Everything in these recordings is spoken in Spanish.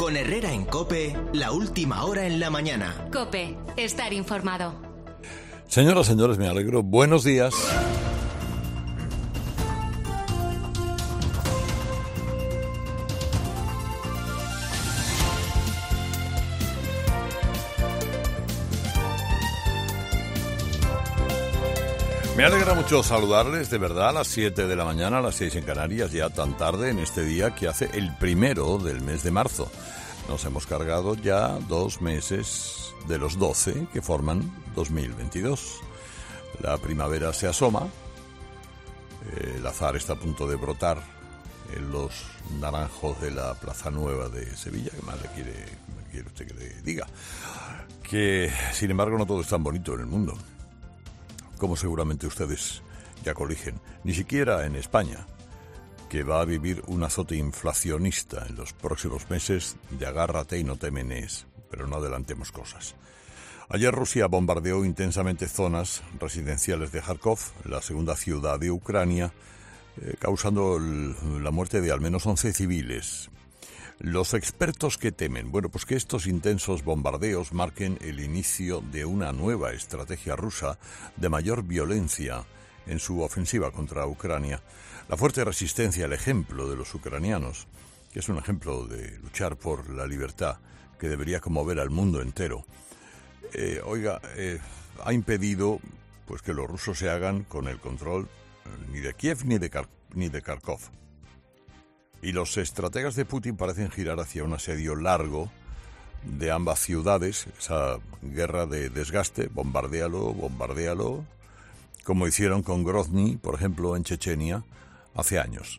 Con Herrera en COPE, la última hora en la mañana. COPE, estar informado. Señoras, señores, me alegro. Buenos días. Me alegra mucho saludarles, de verdad, a las 7 de la mañana, a las 6 en Canarias, ya tan tarde en este día que hace el primero del mes de marzo. Nos hemos cargado ya 2 meses de los 12 que forman 2022. La primavera se asoma, el azahar está a punto de brotar en los naranjos de la Plaza Nueva de Sevilla. ¿Qué más le quiere usted que le diga? Que, sin embargo, no todo es tan bonito en el mundo, como seguramente ustedes ya coligen, ni siquiera en España, que va a vivir un azote inflacionista en los próximos meses de agárrate y no te menees, pero no adelantemos cosas. Ayer Rusia bombardeó intensamente zonas residenciales de Kharkov, la segunda ciudad de Ucrania, causando la muerte de al menos 11 civiles. Los expertos que temen, bueno, pues que estos intensos bombardeos marquen el inicio de una nueva estrategia rusa de mayor violencia en su ofensiva contra Ucrania. La fuerte resistencia, el ejemplo de los ucranianos, que es un ejemplo de luchar por la libertad que debería conmover al mundo entero, ha impedido pues que los rusos se hagan con el control ni de Kiev ni de Kharkov. Y los estrategas de Putin parecen girar hacia un asedio largo de ambas ciudades, esa guerra de desgaste, bombardéalo, como hicieron con Grozny, por ejemplo, en Chechenia, hace años.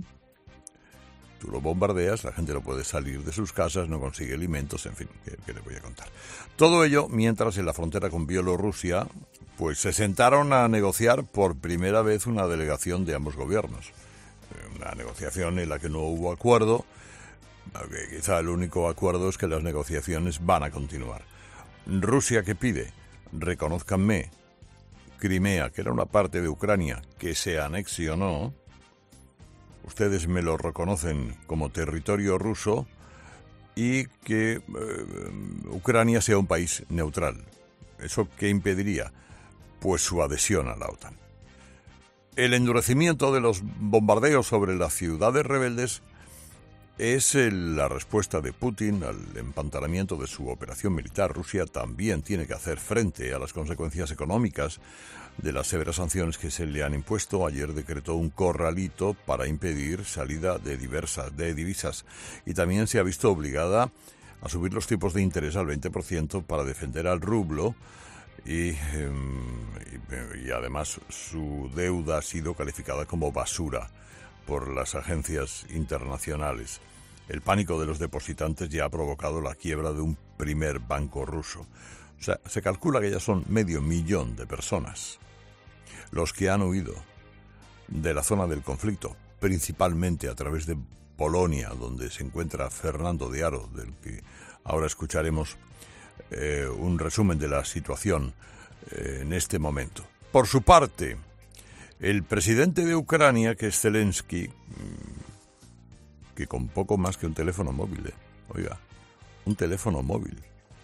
Tú lo bombardeas, la gente no puede salir de sus casas, no consigue alimentos, en fin, ¿qué le voy a contar? Todo ello mientras en la frontera con Bielorrusia, pues se sentaron a negociar por primera vez una delegación de ambos gobiernos. Una negociación en la que no hubo acuerdo, aunque quizá el único acuerdo es que las negociaciones van a continuar. Rusia, ¿qué pide? Reconózcanme Crimea, que era una parte de Ucrania que se anexionó, ustedes me lo reconocen como territorio ruso y que Ucrania sea un país neutral. ¿Eso qué impediría? Pues su adhesión a la OTAN. El endurecimiento de los bombardeos sobre las ciudades rebeldes es la respuesta de Putin al empantanamiento de su operación militar. Rusia también tiene que hacer frente a las consecuencias económicas de las severas sanciones que se le han impuesto. Ayer decretó un corralito para impedir salida de divisas y también se ha visto obligada a subir los tipos de interés al 20% para defender al rublo. Y además su deuda ha sido calificada como basura por las agencias internacionales. El pánico de los depositantes ya ha provocado la quiebra de un primer banco ruso. O sea, se calcula que ya son 500.000 de personas los que han huido de la zona del conflicto, principalmente a través de Polonia, donde se encuentra Fernando de Aro, del que ahora escucharemos un resumen de la situación en este momento. Por su parte, el presidente de Ucrania, que es Zelensky, que con poco más que un teléfono móvil, un teléfono móvil,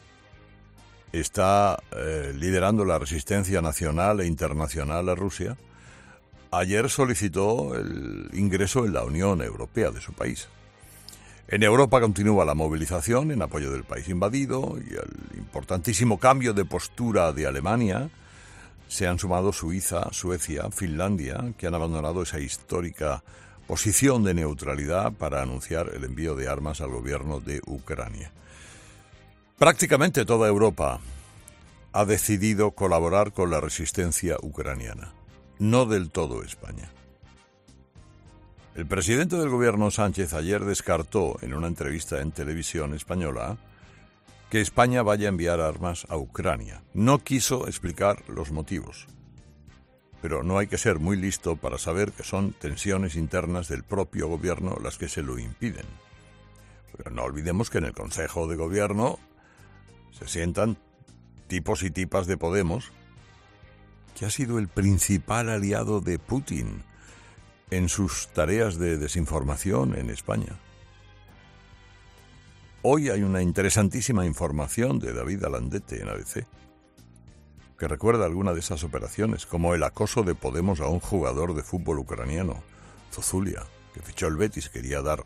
está liderando la resistencia nacional e internacional a Rusia, ayer solicitó el ingreso en la Unión Europea de su país. En Europa continúa la movilización en apoyo del país invadido y al importantísimo cambio de postura de Alemania se han sumado Suiza, Suecia, Finlandia, que han abandonado esa histórica posición de neutralidad para anunciar el envío de armas al gobierno de Ucrania. Prácticamente toda Europa ha decidido colaborar con la resistencia ucraniana, no del todo España. El presidente del gobierno, Sánchez, ayer descartó en una entrevista en televisión española que España vaya a enviar armas a Ucrania. No quiso explicar los motivos. Pero no hay que ser muy listo para saber que son tensiones internas del propio gobierno las que se lo impiden. Pero no olvidemos que en el Consejo de Gobierno se sientan tipos y tipas de Podemos, que ha sido el principal aliado de Putin en sus tareas de desinformación en España. hoy hay una interesantísima información de David Alandete en ABC, que recuerda alguna de esas operaciones, como el acoso de Podemos a un jugador de fútbol ucraniano, Zozulia, que fichó el Betis, quería dar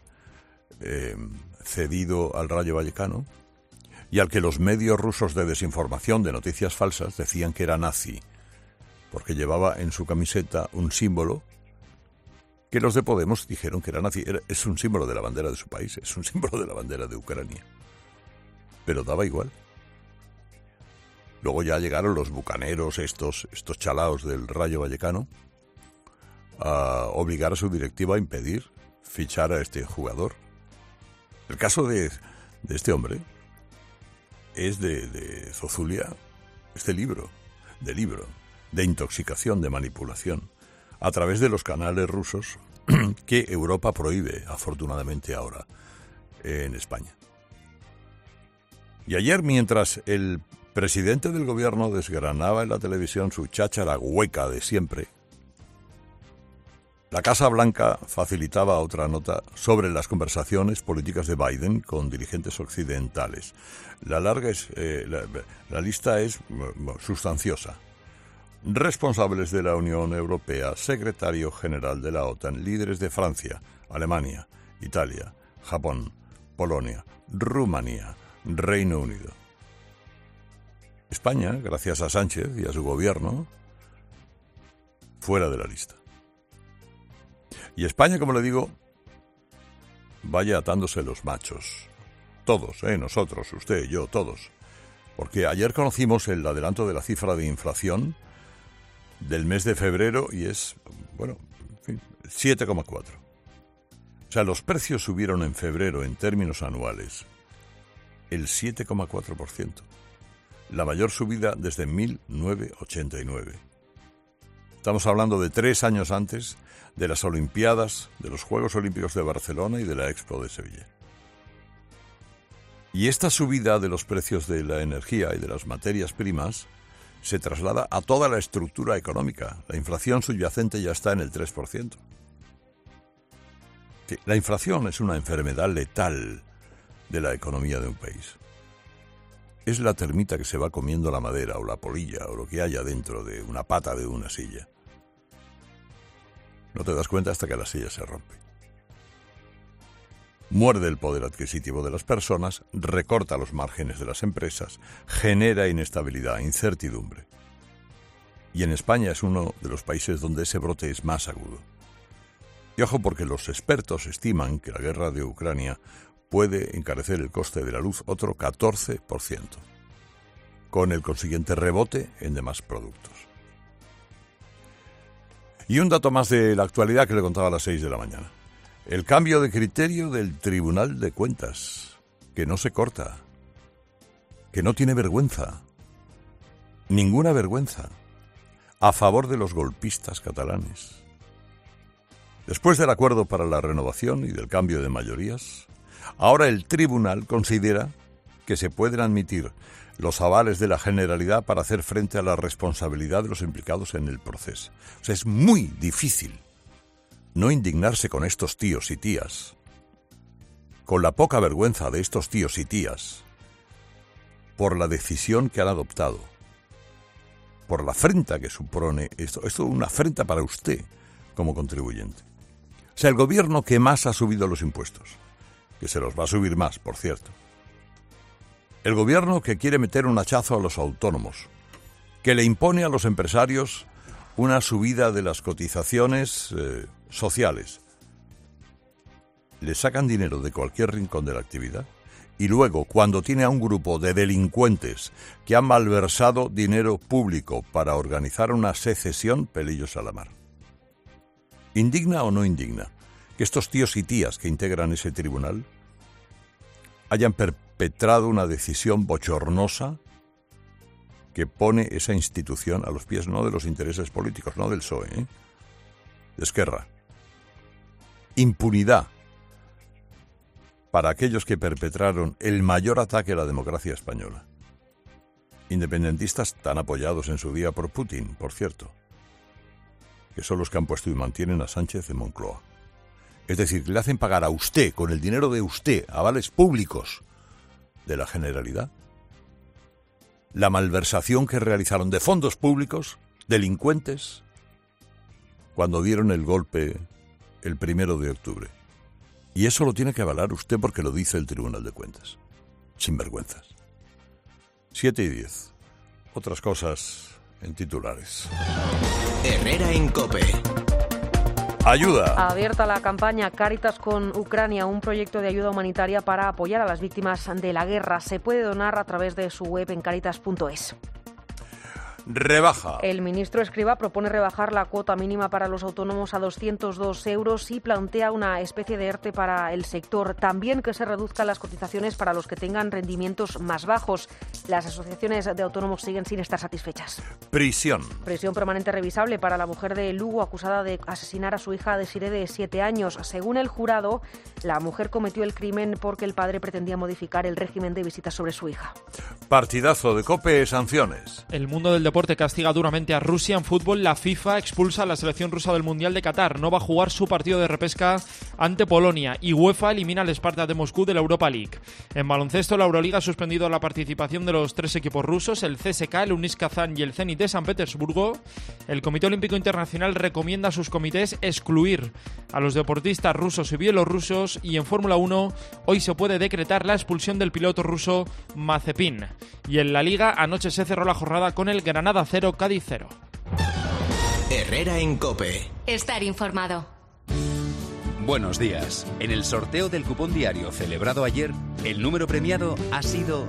cedido al Rayo Vallecano, y al que los medios rusos de desinformación, de noticias falsas, decían que era nazi, porque llevaba en su camiseta un símbolo que los de Podemos dijeron que era nazi. Es un símbolo de la bandera de su país, es un símbolo de la bandera de Ucrania. Pero daba igual. Luego ya llegaron los bucaneros, estos chalaos del Rayo Vallecano, a obligar a su directiva a impedir fichar a este jugador. El caso de este hombre es de Zozulia, de intoxicación, de manipulación, a través de los canales rusos que Europa prohíbe, afortunadamente ahora, en España. Y ayer, mientras el presidente del gobierno desgranaba en la televisión su cháchara hueca de siempre, la Casa Blanca facilitaba otra nota sobre las conversaciones políticas de Biden con dirigentes occidentales. La lista es sustanciosa. Responsables de la Unión Europea, secretario general de la OTAN, líderes de Francia, Alemania, Italia, Japón, Polonia, Rumanía, Reino Unido. España, gracias a Sánchez y a su gobierno, fuera de la lista. Y España, como le digo, vaya atándose los machos. Todos, nosotros, usted, yo, todos. Porque ayer conocimos el adelanto de la cifra de inflación del mes de febrero y es, 7,4. O sea, los precios subieron en febrero en términos anuales el 7,4%. La mayor subida desde 1989. Estamos hablando de 3 años antes de las Olimpiadas, de los Juegos Olímpicos de Barcelona y de la Expo de Sevilla. Y esta subida de los precios de la energía y de las materias primas se traslada a toda la estructura económica. La inflación subyacente ya está en el 3%. La inflación es una enfermedad letal de la economía de un país. Es la termita que se va comiendo la madera o la polilla o lo que haya dentro de una pata de una silla. No te das cuenta hasta que la silla se rompe. Muerde el poder adquisitivo de las personas, recorta los márgenes de las empresas, genera inestabilidad, incertidumbre. Y en España es uno de los países donde ese brote es más agudo. Y ojo, porque los expertos estiman que la guerra de Ucrania puede encarecer el coste de la luz otro 14%, con el consiguiente rebote en demás productos. Y un dato más de la actualidad que le contaba a las 6 de la mañana. El cambio de criterio del Tribunal de Cuentas, que no se corta, que no tiene vergüenza, ninguna vergüenza, a favor de los golpistas catalanes. Después del acuerdo para la renovación y del cambio de mayorías, ahora el tribunal considera que se pueden admitir los avales de la Generalidad para hacer frente a la responsabilidad de los implicados en el proceso. O sea, es muy difícil no indignarse con estos tíos y tías, con la poca vergüenza de estos tíos y tías, por la decisión que han adoptado, por la afrenta que supone esto. Esto es una afrenta para usted como contribuyente. O sea, el gobierno que más ha subido los impuestos, que se los va a subir más, por cierto. El gobierno que quiere meter un hachazo a los autónomos, que le impone a los empresarios una subida de las cotizaciones sociales. Le sacan dinero de cualquier rincón de la actividad y luego, cuando tiene a un grupo de delincuentes que han malversado dinero público para organizar una secesión, pelillos a la mar. ¿Indigna o no indigna que estos tíos y tías que integran ese tribunal hayan perpetrado una decisión bochornosa que pone esa institución a los pies no de los intereses políticos, no del PSOE, de Esquerra? Impunidad para aquellos que perpetraron el mayor ataque a la democracia española. Independentistas tan apoyados en su día por Putin, por cierto, que son los que han puesto y mantienen a Sánchez en Moncloa. Es decir, le hacen pagar a usted, con el dinero de usted, avales públicos, de la Generalidad. La malversación que realizaron de fondos públicos, delincuentes, cuando dieron el golpe el 1 de octubre. Y eso lo tiene que avalar usted porque lo dice el Tribunal de Cuentas. Sinvergüenzas. 7:10. Otras cosas en titulares. Herrera en COPE. Ayuda. Abierta la campaña Cáritas con Ucrania, un proyecto de ayuda humanitaria para apoyar a las víctimas de la guerra. Se puede donar a través de su web en caritas.es. Rebaja. El ministro Escrivá propone rebajar la cuota mínima para los autónomos a 202 euros y plantea una especie de ERTE para el sector. También que se reduzcan las cotizaciones para los que tengan rendimientos más bajos. Las asociaciones de autónomos siguen sin estar satisfechas. Prisión. Prisión permanente revisable para la mujer de Lugo acusada de asesinar a su hija Desiré de 7 años. Según el jurado, la mujer cometió el crimen porque el padre pretendía modificar el régimen de visitas sobre su hija. Partidazo de COPE, sanciones. El mundo del deporte castiga duramente a Rusia en fútbol. La FIFA expulsa a la selección rusa del Mundial de Qatar. No va a jugar su partido de repesca ante Polonia. Y UEFA elimina al Spartak de Moscú de la Europa League. En baloncesto, la Euroliga ha suspendido la participación de los 3 equipos rusos, el CSKA, el Unisz Kazán y el Zenit de San Petersburgo. El Comité Olímpico Internacional recomienda a sus comités excluir a los deportistas rusos y bielorrusos. Y en Fórmula 1, hoy se puede decretar la expulsión del piloto ruso Mazepin. Y en la Liga, anoche se cerró la jornada con el Granada 0, Cádiz 0. Herrera en COPE. Estar informado. Buenos días. En el sorteo del cupón diario celebrado ayer, el número premiado ha sido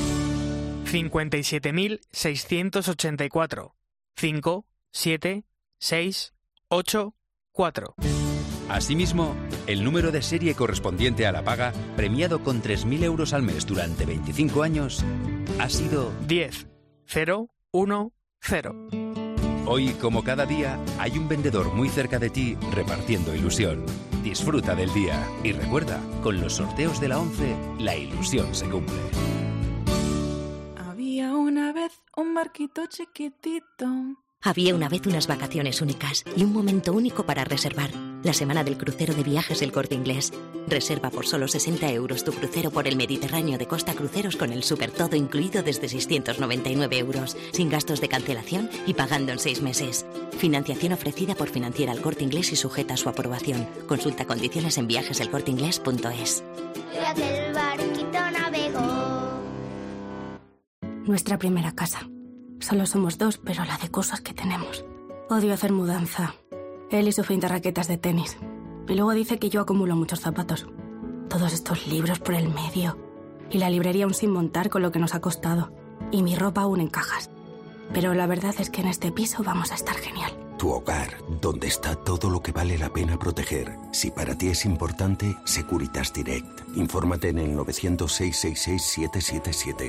57.684. 5, 7, 6, 8, 4. Asimismo, el número de serie correspondiente a la paga, premiado con 3.000 euros al mes durante 25 años, ha sido 10, 0, 1, 0. Hoy, como cada día, hay un vendedor muy cerca de ti repartiendo ilusión. Disfruta del día y recuerda, con los sorteos de la 11, la ilusión se cumple. Había una vez un barquito chiquitito. Había una vez unas vacaciones únicas y un momento único para reservar. La semana del crucero de viajes El Corte Inglés. Reserva por solo 60 euros tu crucero por el Mediterráneo de Costa Cruceros con el super todo incluido desde 699 euros, sin gastos de cancelación y pagando en 6 meses. Financiación ofrecida por Financiera El Corte Inglés y sujeta a su aprobación. Consulta condiciones en viajeselcorteingles.es. El barquito navegó. Nuestra primera casa. Solo somos 2, pero la de cosas que tenemos. Odio hacer mudanza. Él y su 20 raquetas de tenis. Y luego dice que yo acumulo muchos zapatos. Todos estos libros por el medio. Y la librería aún sin montar con lo que nos ha costado. Y mi ropa aún en cajas. Pero la verdad es que en este piso vamos a estar genial. Tu hogar, donde está todo lo que vale la pena proteger. Si para ti es importante, Securitas Direct. Infórmate en el 900-666-777.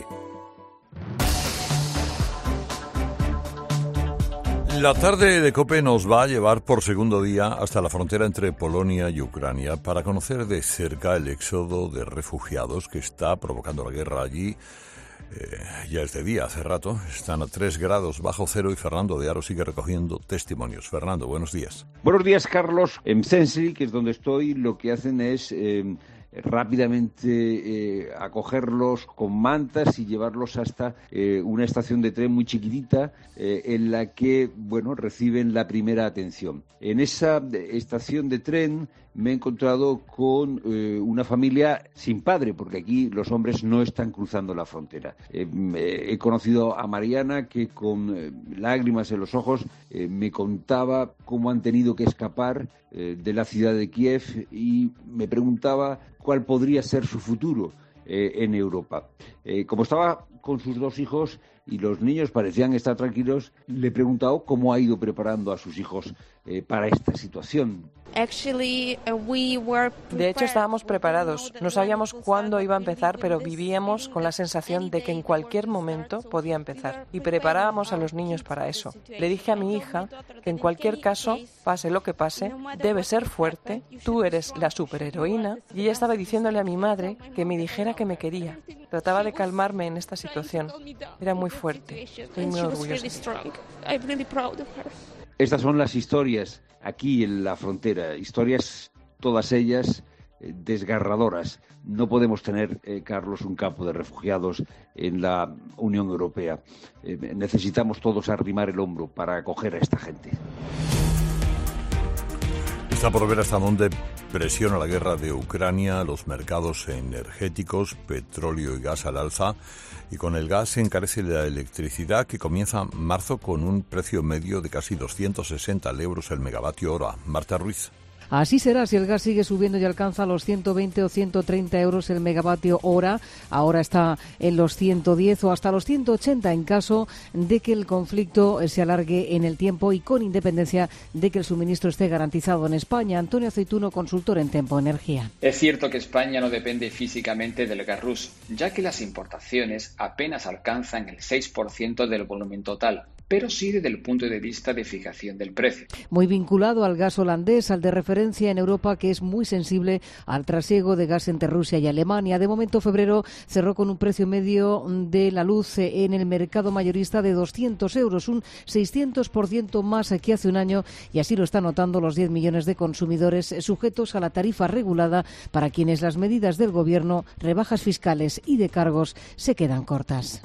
La tarde de COPE nos va a llevar por segundo día hasta la frontera entre Polonia y Ucrania para conocer de cerca el éxodo de refugiados que está provocando la guerra allí. Ya es de día, hace rato. Están a 3 grados bajo cero y Fernando de Aro sigue recogiendo testimonios. Fernando, buenos días. Buenos días, Carlos. En Sensri, que es donde estoy, lo que hacen es rápidamente acogerlos con mantas y llevarlos hasta una estación de tren muy chiquitita en la que, bueno, reciben la primera atención. En esa estación de tren me he encontrado con una familia sin padre, porque aquí los hombres no están cruzando la frontera. He conocido a Mariana, que con lágrimas en los ojos me contaba cómo han tenido que escapar de la ciudad de Kiev y me preguntaba cuál podría ser su futuro en Europa. Como estaba con sus 2 hijos y los niños parecían estar tranquilos, le he preguntado cómo ha ido preparando a sus hijos para esta situación. De hecho, estábamos preparados. No sabíamos cuándo iba a empezar, pero vivíamos con la sensación de que en cualquier momento podía empezar. Y preparábamos a los niños para eso. Le dije a mi hija que en cualquier caso, pase lo que pase, debes ser fuerte, tú eres la superheroína. Y ella estaba diciéndole a mi madre que me dijera que me quería. Trataba de calmarme en esta situación. Era muy fuerte. Estoy muy orgullosa. Estas son las historias aquí en la frontera, historias todas ellas desgarradoras. No podemos tener, Carlos, un campo de refugiados en la Unión Europea. Necesitamos todos arrimar el hombro para acoger a esta gente. Está por ver hasta dónde presiona la guerra de Ucrania los mercados energéticos, petróleo y gas al alza, y con el gas se encarece la electricidad, que comienza marzo con un precio medio de casi 260 euros el megavatio hora. Marta Ruiz. Así será si el gas sigue subiendo y alcanza los 120 o 130 euros el megavatio hora. Ahora está en los 110 o hasta los 180 en caso de que el conflicto se alargue en el tiempo y con independencia de que el suministro esté garantizado en España. Antonio Aceituno, consultor en Tempo Energía. Es cierto que España no depende físicamente del gas ruso, ya que las importaciones apenas alcanzan el 6% del volumen total, pero sí desde el punto de vista de fijación del precio. Muy vinculado al gas holandés, al de referencia en Europa, que es muy sensible al trasiego de gas entre Rusia y Alemania. De momento, febrero cerró con un precio medio de la luz en el mercado mayorista de 200 euros, un 600% más que hace un año, y así lo están notando los 10 millones de consumidores sujetos a la tarifa regulada, para quienes las medidas del Gobierno, rebajas fiscales y de cargos, se quedan cortas.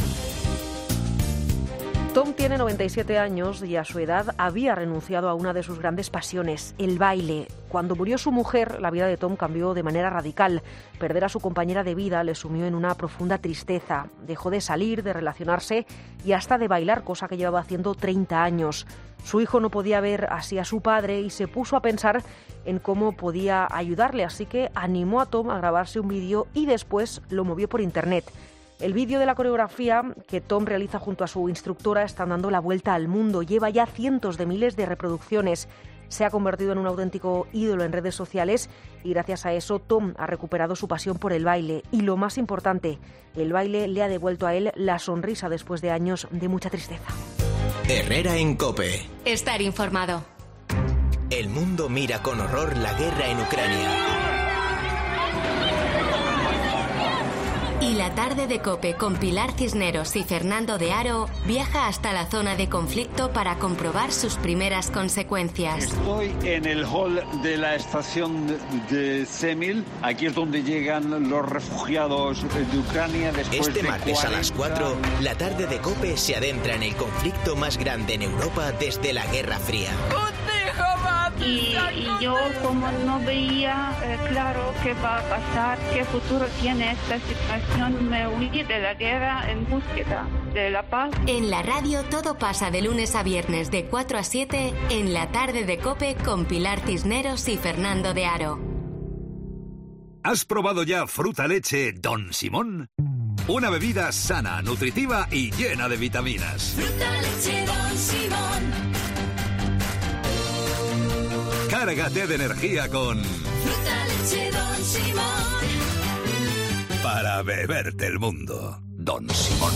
Tom tiene 97 años y a su edad había renunciado a una de sus grandes pasiones, el baile. Cuando murió su mujer, la vida de Tom cambió de manera radical. Perder a su compañera de vida le sumió en una profunda tristeza. Dejó de salir, de relacionarse y hasta de bailar, cosa que llevaba haciendo 30 años. Su hijo no podía ver así a su padre y se puso a pensar en cómo podía ayudarle, así que animó a Tom a grabarse un vídeo y después lo movió por internet. El vídeo de la coreografía que Tom realiza junto a su instructora está dando la vuelta al mundo. Lleva ya cientos de miles de reproducciones. Se ha convertido en un auténtico ídolo en redes sociales y gracias a eso Tom ha recuperado su pasión por el baile. Y lo más importante, el baile le ha devuelto a él la sonrisa después de años de mucha tristeza. Herrera en COPE. Estar informado. El mundo mira con horror la guerra en Ucrania. Y la tarde de COPE con Pilar Cisneros y Fernando de Aro viaja hasta la zona de conflicto para comprobar sus primeras consecuencias. Estoy en el hall de la estación de Semil. Aquí es donde llegan los refugiados de Ucrania después Este martes a las 4, la tarde de COPE se adentra en el conflicto más grande en Europa desde la Guerra Fría. Y yo, como no veía claro qué va a pasar, qué futuro tiene esta situación, me huí de la guerra en búsqueda de la paz. En la radio todo pasa de lunes a viernes de 4 a 7 en la tarde de COPE con Pilar Cisneros y Fernando de Aro. ¿Has probado ya Fruta Leche Don Simón? Una bebida sana, nutritiva y llena de vitaminas. Fruta Leche Don Simón. Cárgate de energía con Fruta Leche Don Simón. Para beberte el mundo, Don Simón.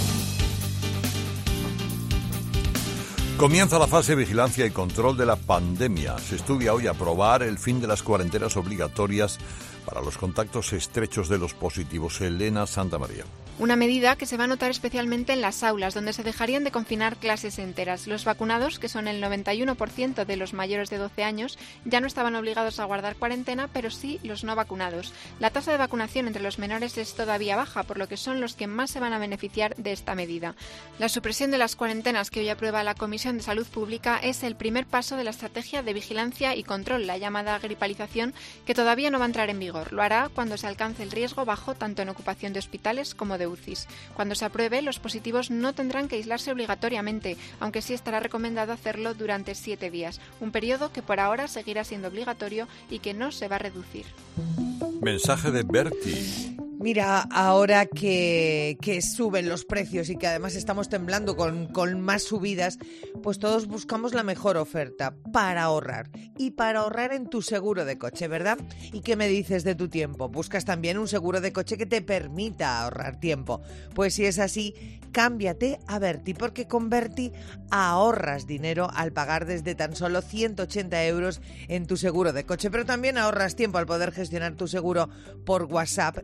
Comienza la fase de vigilancia y control de la pandemia. Se estudia hoy aprobar el fin de las cuarentenas obligatorias para los contactos estrechos de los positivos. Elena Santamaría. Una medida que se va a notar especialmente en las aulas, donde se dejarían de confinar clases enteras. Los vacunados, que son el 91% de los mayores de 12 años, ya no estaban obligados a guardar cuarentena, pero sí los no vacunados. La tasa de vacunación entre los menores es todavía baja, por lo que son los que más se van a beneficiar de esta medida. La supresión de las cuarentenas que hoy aprueba la Comisión de Salud Pública es el primer paso de la estrategia de vigilancia y control, la llamada gripalización, que todavía no va a entrar en vigor. Lo hará cuando se alcance el riesgo bajo tanto en ocupación de hospitales como de UCIs. Cuando se apruebe, los positivos no tendrán que aislarse obligatoriamente, aunque sí estará recomendado hacerlo durante 7 días, un periodo que por ahora seguirá siendo obligatorio y que no se va a reducir. Mensaje de Berti. Mira, ahora que suben los precios y que además estamos temblando con más subidas, pues todos buscamos la mejor oferta para ahorrar. Y para ahorrar en tu seguro de coche, ¿verdad? ¿Y qué me dices de tu tiempo? ¿Buscas también un seguro de coche que te permita ahorrar tiempo? Pues si es así, cámbiate a Berti, porque con Berti ahorras dinero al pagar desde tan solo 180 euros en tu seguro de coche. Pero también ahorras tiempo al poder gestionar tu seguro por WhatsApp, porque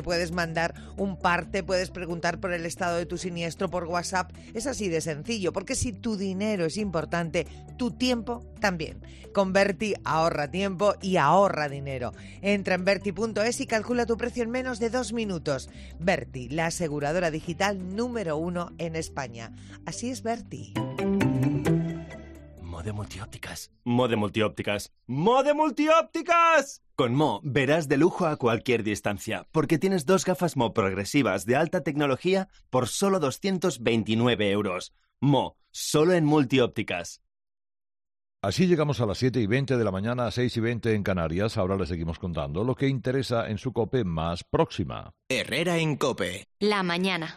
puedes mandar un parte, puedes preguntar por el estado de tu siniestro por WhatsApp. Es así de sencillo, porque si tu dinero es importante, tu tiempo también. Con Berti ahorra tiempo y ahorra dinero. Entra en Berti.es y calcula tu precio en menos de 2 minutos. Berti, la aseguradora digital número 1 en España. Así es Berti. Mo de Multiópticas. Mo de Multiópticas. ¡Mo de Multiópticas! Con Mo verás de lujo a cualquier distancia, porque tienes 2 gafas Mo progresivas de alta tecnología por solo 229 euros. Mo, solo en Multiópticas. Así llegamos a las 7:20 de la mañana, 6:20 en Canarias. Ahora les seguimos contando lo que interesa en su COPE más próxima. Herrera en COPE. La mañana.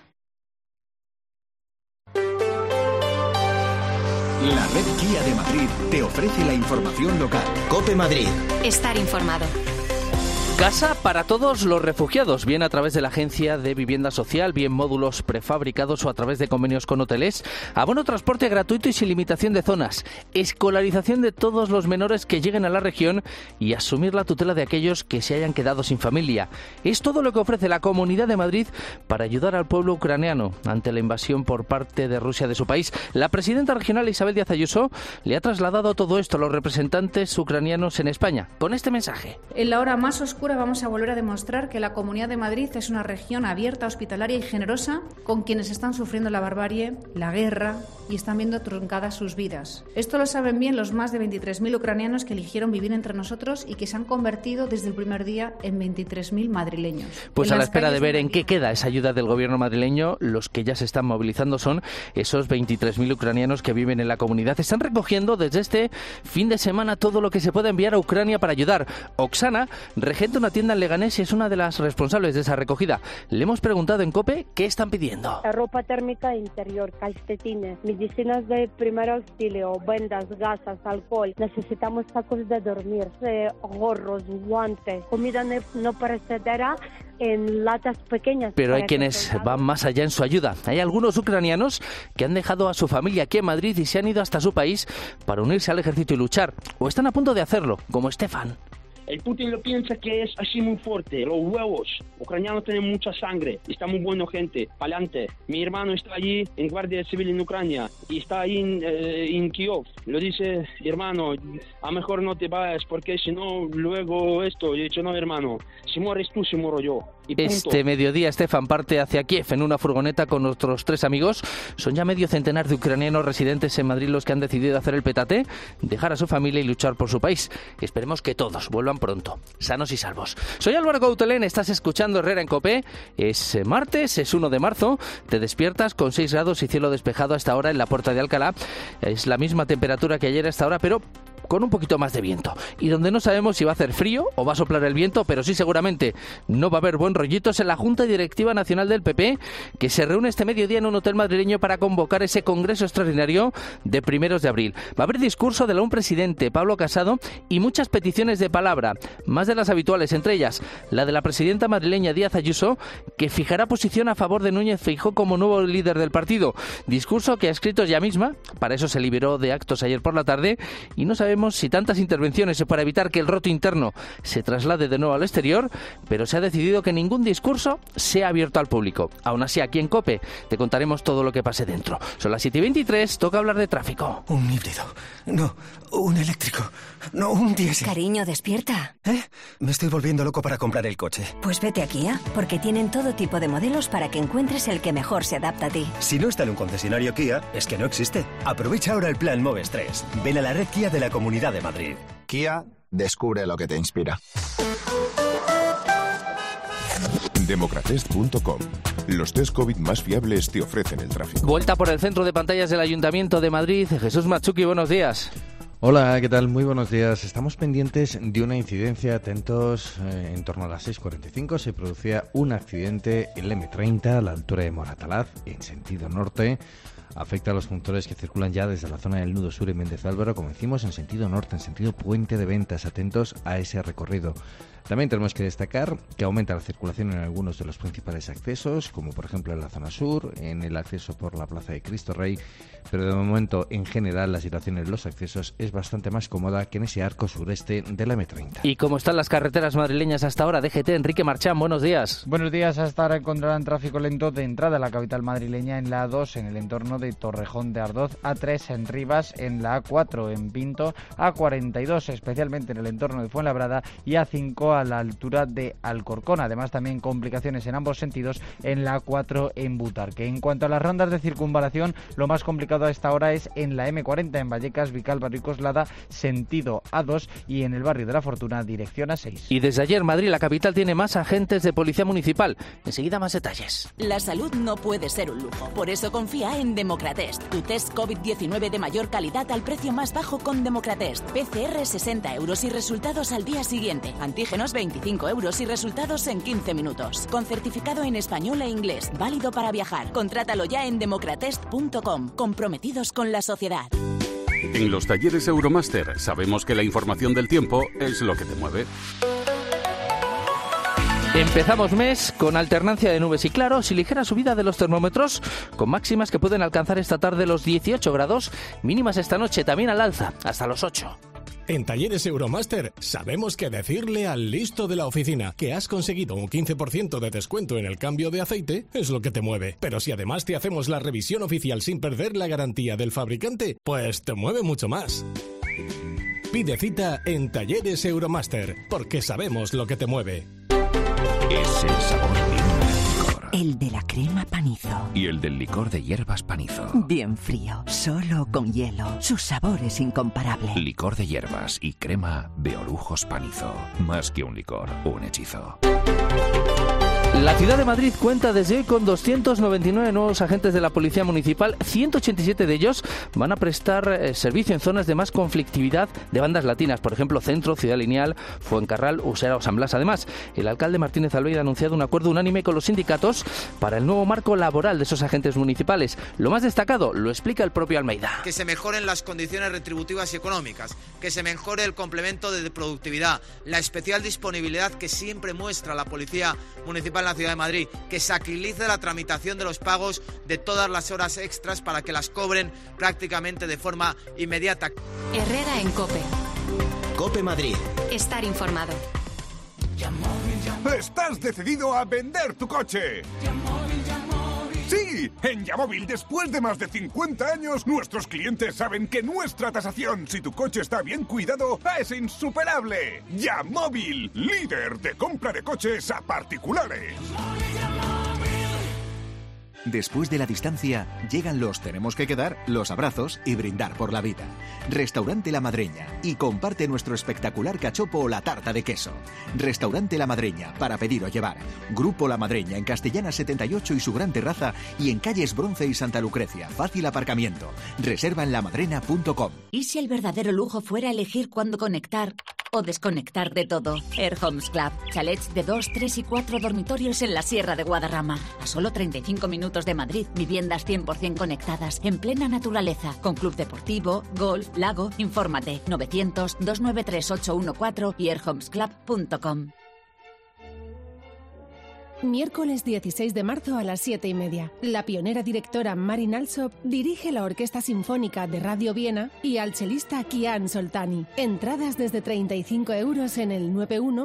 La red Kia de Madrid te ofrece la información local. COPE Madrid. Estar informado. Casa para todos los refugiados, bien a través de la Agencia de Vivienda Social, bien módulos prefabricados o a través de convenios con hoteles. Abono transporte gratuito y sin limitación de zonas. Escolarización de todos los menores que lleguen a la región y asumir la tutela de aquellos que se hayan quedado sin familia. Es todo lo que ofrece la Comunidad de Madrid para ayudar al pueblo ucraniano ante la invasión por parte de Rusia de su país. La presidenta regional Isabel Díaz Ayuso le ha trasladado todo esto a los representantes ucranianos en España con este mensaje. En la hora más oscura vamos a volver a demostrar que la Comunidad de Madrid es una región abierta, hospitalaria y generosa con quienes están sufriendo la barbarie, la guerra y están viendo truncadas sus vidas. Esto lo saben bien los más de 23.000 ucranianos que eligieron vivir entre nosotros y que se han convertido desde el primer día en 23.000 madrileños. Pues a la espera de ver en qué queda esa ayuda del gobierno madrileño, los que ya se están movilizando son esos 23.000 ucranianos que viven en la comunidad. Están recogiendo desde este fin de semana todo lo que se puede enviar a Ucrania para ayudar. Oksana regenta una tienda en Leganés y es una de las responsables de esa recogida. Le hemos preguntado en COPE qué están pidiendo. Ropa térmica interior, calcetines, medicinas de primer auxilio, vendas, gasas, alcohol. Necesitamos sacos de dormir, gorros, guantes, comida no perecedera en latas pequeñas. Pero hay quienes van más allá en su ayuda. Hay algunos ucranianos que han dejado a su familia aquí en Madrid y se han ido hasta su país para unirse al ejército y luchar. O están a punto de hacerlo, como Stefan. El Putin lo piensa que es así muy fuerte, los huevos. Ucranianos tienen mucha sangre, está muy bueno gente, pa'lante. Mi hermano está allí en Guardia Civil en Ucrania y está ahí en Kiev. Lo dice, hermano, a mejor no te vayas porque si no, luego esto. Yo he dicho, no, hermano, si mueres tú, si muero yo. Este mediodía Stefan parte hacia Kiev en una furgoneta con otros 3 amigos. Son ya medio centenar de ucranianos residentes en Madrid los que han decidido hacer el petate, dejar a su familia y luchar por su país. Esperemos que todos vuelvan pronto, sanos y salvos. Soy Álvaro Coutelén, estás escuchando Herrera en COPE. Es martes, es 1 de marzo. Te despiertas con 6 grados y cielo despejado a esta hora en la Puerta de Alcalá. Es la misma temperatura que ayer a esta hora, pero con un poquito más de viento. Y donde no sabemos si va a hacer frío o va a soplar el viento, pero sí seguramente no va a haber buen rollitos en la Junta Directiva Nacional del PP, que se reúne este mediodía en un hotel madrileño para convocar ese congreso extraordinario de 1 de abril. Va a haber discurso de un presidente, Pablo Casado, y muchas peticiones de palabra, más de las habituales, entre ellas la de la presidenta madrileña Díaz Ayuso, que fijará posición a favor de Núñez Feijóo como nuevo líder del partido. Discurso que ha escrito ella misma, para eso se liberó de actos ayer por la tarde, y no sabemos si tantas intervenciones es para evitar que el roto interno se traslade de nuevo al exterior, pero se ha decidido que ningún discurso sea abierto al público. Aún así, aquí en COPE te contaremos todo lo que pase dentro. Son las 7:23, toca hablar de tráfico. Un híbrido, no, un eléctrico, no, un diésel. Cariño, despierta. Me estoy volviendo loco para comprar el coche. Pues vete a Kia, porque tienen todo tipo de modelos para que encuentres el que mejor se adapta a ti. Si no está en un concesionario Kia, es que no existe. Aprovecha ahora el plan Moves 3. Ven a la red Kia de la Comunidad de Madrid. Kia, descubre lo que te inspira. Democratest.com. Los test COVID más fiables te ofrecen el tráfico. Vuelta por el centro de pantallas del Ayuntamiento de Madrid. Jesús Machuki, buenos días. Hola, ¿qué tal? Muy buenos días. Estamos pendientes de una incidencia. Atentos, en torno a las 6:45 se producía un accidente en la M30 a la altura de Moratalaz, en sentido norte. afecta a los conductores que circulan ya desde la zona del nudo sur en Méndez Álvaro, como decimos, en sentido norte, en sentido Puente de Ventas. Atentos a ese recorrido. También tenemos que destacar que aumenta la circulación en algunos de los principales accesos, como por ejemplo en la zona sur, en el acceso por la Plaza de Cristo Rey, pero de momento, en general, la situación en los accesos es bastante más cómoda que en ese arco sureste de la M30. ¿Y cómo están las carreteras madrileñas hasta ahora? DGT, Enrique Marchán, buenos días. Buenos días. Hasta ahora encontrarán tráfico lento de entrada a la capital madrileña en la A2 en el entorno de Torrejón de Ardoz, A3 en Rivas, en la A4 en Pinto, A42 especialmente en el entorno de Fuenlabrada y A5 a la altura de Alcorcón. Además, también complicaciones en ambos sentidos en la A4 en Butarque. En cuanto a las rondas de circunvalación, lo más complicado a esta hora es en la M40 en Vallecas, Vicálvaro y Coslada, sentido A2, y en el barrio de la Fortuna, dirección A6. Y desde ayer Madrid, la capital, tiene más agentes de policía municipal. Enseguida más detalles. La salud no puede ser un lujo. Por eso confía en Democratest, tu test COVID-19 de mayor calidad al precio más bajo con Democratest. PCR 60 € y resultados al día siguiente. Antígenos 25 € y resultados en 15 minutos. Con certificado en español e inglés. Válido para viajar. Contrátalo ya en democratest.com. Comprometidos con la sociedad. En los talleres Euromaster sabemos que la información del tiempo es lo que te mueve. Empezamos mes con alternancia de nubes y claros y ligera subida de los termómetros, con máximas que pueden alcanzar esta tarde los 18 grados, mínimas esta noche también al alza, hasta los 8. En Talleres Euromaster sabemos que decirle al listo de la oficina que has conseguido un 15% de descuento en el cambio de aceite es lo que te mueve. Pero si además te hacemos la revisión oficial sin perder la garantía del fabricante, pues te mueve mucho más. Pide cita en Talleres Euromaster, porque sabemos lo que te mueve. Es el sabor de un licor. El de la crema Panizo. Y el del licor de hierbas Panizo. Bien frío, solo con hielo. Su sabor es incomparable. Licor de hierbas y crema de Orujos Panizo. Más que un licor, un hechizo. La ciudad de Madrid cuenta desde hoy con 299 nuevos agentes de la Policía Municipal. 187 de ellos van a prestar servicio en zonas de más conflictividad de bandas latinas, por ejemplo, Centro, Ciudad Lineal, Fuencarral, Usera o San Blas. Además, el alcalde Martínez Almeida ha anunciado un acuerdo unánime con los sindicatos para el nuevo marco laboral de esos agentes municipales. Lo más destacado lo explica el propio Almeida. Que se mejoren las condiciones retributivas y económicas, que se mejore el complemento de productividad, la especial disponibilidad que siempre muestra la Policía Municipal en la Ciudad de Madrid, que se agilice la tramitación de los pagos de todas las horas extras para que las cobren prácticamente de forma inmediata. Herrera en COPE. COPE Madrid. Estar informado. ¿Estás decidido a vender tu coche? Sí, en Yamóvil, después de más de 50 años, nuestros clientes saben que nuestra tasación, si tu coche está bien cuidado, es insuperable. Yamóvil, líder de compra de coches a particulares. Después de la distancia, llegan los tenemos que quedar, los abrazos y brindar por la vida. Restaurante La Madreña y comparte nuestro espectacular cachopo o la tarta de queso. Restaurante La Madreña, para pedir o llevar. Grupo La Madreña en Castellana 78 y su gran terraza, y en calles Bronce y Santa Lucrecia. Fácil aparcamiento. Reserva en lamadrena.com. ¿Y si el verdadero lujo fuera elegir cuándo conectar o desconectar de todo? Air Homes Club. Chalets de 2, 3 y 4 dormitorios en la Sierra de Guadarrama. A solo 35 minutos de Madrid. Viviendas 100% conectadas, en plena naturaleza. Con club deportivo, golf, lago. Infórmate. 900-293-814 y airhomesclub.com. Miércoles 16 de marzo a las 7:30. La pionera directora Marin Alsop dirige la Orquesta Sinfónica de Radio Viena y al chelista Kian Soltani. Entradas desde 35 € en el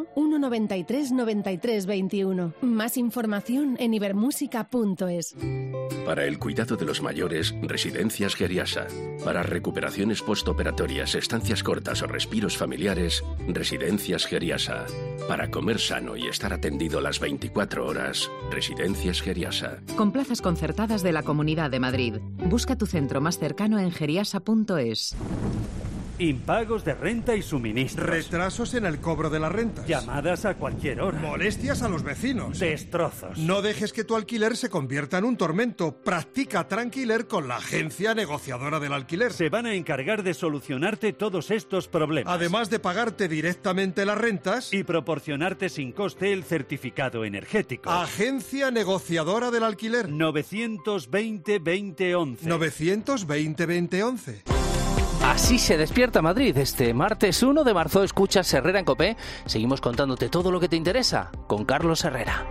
91-193-93-21. Más información en ibermusica.es. Para el cuidado de los mayores, Residencias Geriasa. Para recuperaciones postoperatorias, estancias cortas o respiros familiares, Residencias Geriasa. Para comer sano y estar atendido las 24 horas, Residencias Geriasa. Con plazas concertadas de la Comunidad de Madrid. Busca tu centro más cercano en geriasa.es. impagos de renta y suministros, retrasos en el cobro de la renta, llamadas a cualquier hora, molestias a los vecinos, destrozos. No dejes que tu alquiler se convierta en un tormento. Practica Tranquiler con la agencia negociadora del alquiler. Se van a encargar de solucionarte todos estos problemas. Además de pagarte directamente las rentas y proporcionarte sin coste el certificado energético. Agencia negociadora del alquiler. 920-2011. 920-2011. Así se despierta Madrid. Este martes 1 de marzo escuchas Herrera en COPE. Seguimos contándote todo lo que te interesa con Carlos Herrera.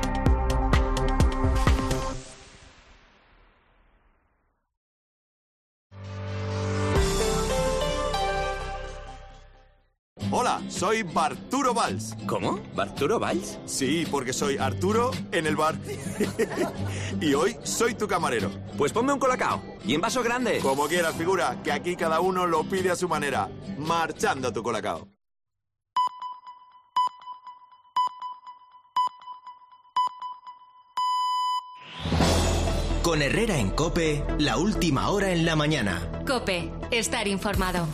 Hola, soy Barturo Valls. ¿Cómo? ¿Barturo Valls? Sí, porque soy Arturo en el bar. Y hoy soy tu camarero. Pues ponme un colacao. Y en vaso grande. Como quieras, figura, que aquí cada uno lo pide a su manera. Marchando tu colacao. Con Herrera en COPE, la última hora en la mañana. COPE, estar informado.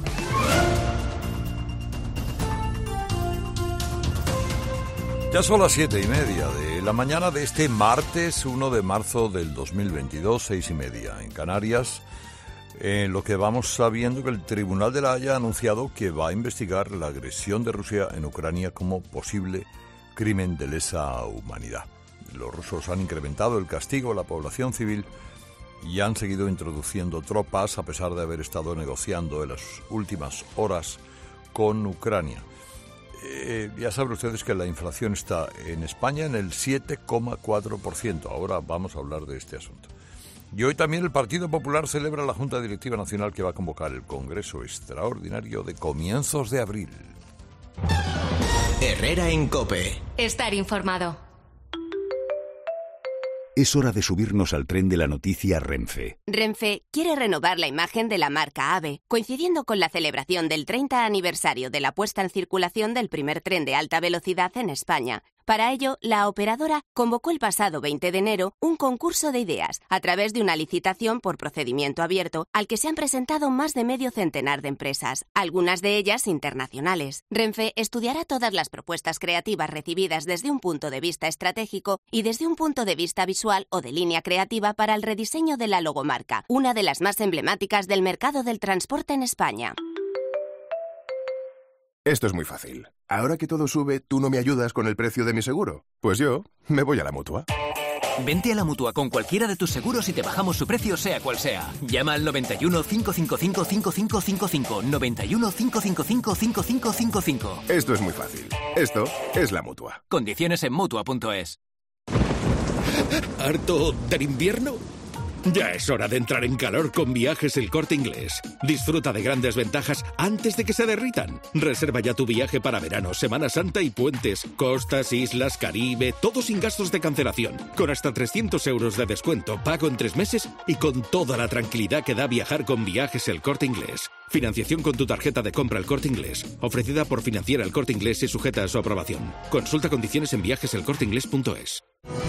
Ya son las 7:30 de la mañana de este martes 1 de marzo del 2022, 6:30 en Canarias, en lo que vamos sabiendo que el Tribunal de la Haya ha anunciado que va a investigar la agresión de Rusia en Ucrania como posible crimen de lesa humanidad. Los rusos han incrementado el castigo a la población civil y han seguido introduciendo tropas a pesar de haber estado negociando en las últimas horas con Ucrania. Ya saben ustedes que la inflación está en España en el 7,4%. Ahora vamos a hablar de este asunto. Y hoy también el Partido Popular celebra la Junta Directiva Nacional que va a convocar el Congreso Extraordinario de comienzos de abril. Herrera en COPE. Estar informado. Es hora de subirnos al tren de la noticia Renfe. Renfe quiere renovar la imagen de la marca AVE, coincidiendo con la celebración del 30 aniversario de la puesta en circulación del primer tren de alta velocidad en España. Para ello, la operadora convocó el pasado 20 de enero un concurso de ideas a través de una licitación por procedimiento abierto al que se han presentado más de medio centenar de empresas, algunas de ellas internacionales. Renfe estudiará todas las propuestas creativas recibidas desde un punto de vista estratégico y desde un punto de vista visual o de línea creativa para el rediseño de la logomarca, una de las más emblemáticas del mercado del transporte en España. Esto es muy fácil. Ahora que todo sube, ¿tú no me ayudas con el precio de mi seguro? Pues yo me voy a la Mutua. Vente a la Mutua con cualquiera de tus seguros y te bajamos su precio sea cual sea. Llama al 91 555 5555. 91 555 5555. Esto es muy fácil. Esto es la Mutua. Condiciones en Mutua.es. ¿Harto del invierno? Ya es hora de entrar en calor con Viajes El Corte Inglés. Disfruta de grandes ventajas antes de que se derritan. Reserva ya tu viaje para verano, Semana Santa y puentes. Costas, islas, Caribe, todo sin gastos de cancelación. Con hasta 300 euros de descuento, pago en 3 meses y con toda la tranquilidad que da viajar con Viajes El Corte Inglés. Financiación con tu tarjeta de compra El Corte Inglés. Ofrecida por Financiera El Corte Inglés y sujeta a su aprobación. Consulta condiciones en viajeselcorteinglés.es.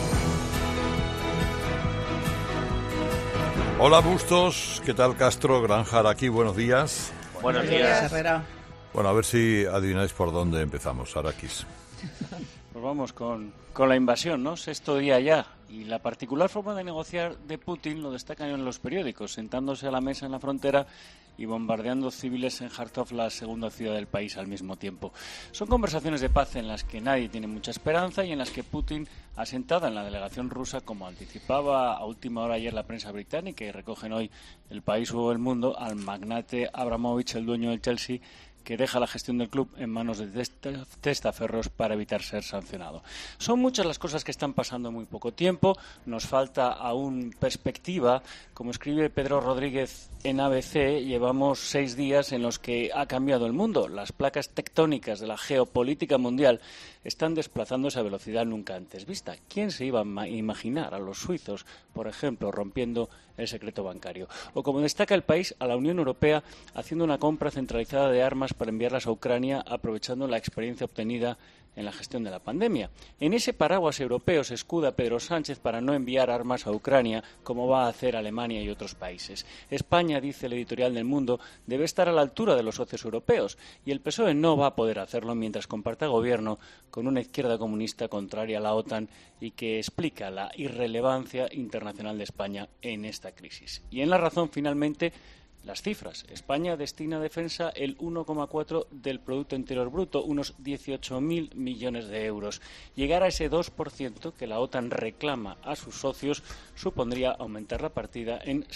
Hola Bustos, ¿qué tal Castro? Granjar aquí, buenos días. Buenos días, Herrera. Bueno, a ver si adivináis por dónde empezamos, Arakis. Pues vamos con la invasión, ¿no? Sexto día ya. Y la particular forma de negociar de Putin lo destacan en los periódicos, sentándose a la mesa en la frontera y bombardeando civiles en Kharkov, la segunda ciudad del país, al mismo tiempo. Son conversaciones de paz en las que nadie tiene mucha esperanza y en las que Putin ha sentado en la delegación rusa, como anticipaba a última hora ayer la prensa británica, y recogen hoy El País o El Mundo, al magnate Abramovich, el dueño del Chelsea, que deja la gestión del club en manos de testaferros para evitar ser sancionado. Son muchas las cosas que están pasando en muy poco tiempo. Nos falta aún perspectiva. Como escribe Pedro Rodríguez en ABC, llevamos 6 días en los que ha cambiado el mundo. Las placas tectónicas de la geopolítica mundial están desplazándose a velocidad nunca antes vista. ¿Quién se iba a imaginar a los suizos, por ejemplo, rompiendo el secreto bancario? O como destaca El País, a la Unión Europea haciendo una compra centralizada de armas para enviarlas a Ucrania aprovechando la experiencia obtenida en la gestión de la pandemia. En ese paraguas europeo se escuda Pedro Sánchez para no enviar armas a Ucrania, como va a hacer Alemania y otros países. España, dice el editorial del Mundo, debe estar a la altura de los socios europeos, y el PSOE no va a poder hacerlo mientras comparta gobierno con una izquierda comunista contraria a la OTAN y que explica la irrelevancia internacional de España en esta crisis. Y en La Razón, finalmente, las cifras. España destina a defensa el 1,4% del Producto Interior Bruto, unos 18.000 millones de euros. Llegar a ese 2% que la OTAN reclama a sus socios supondría aumentar la partida en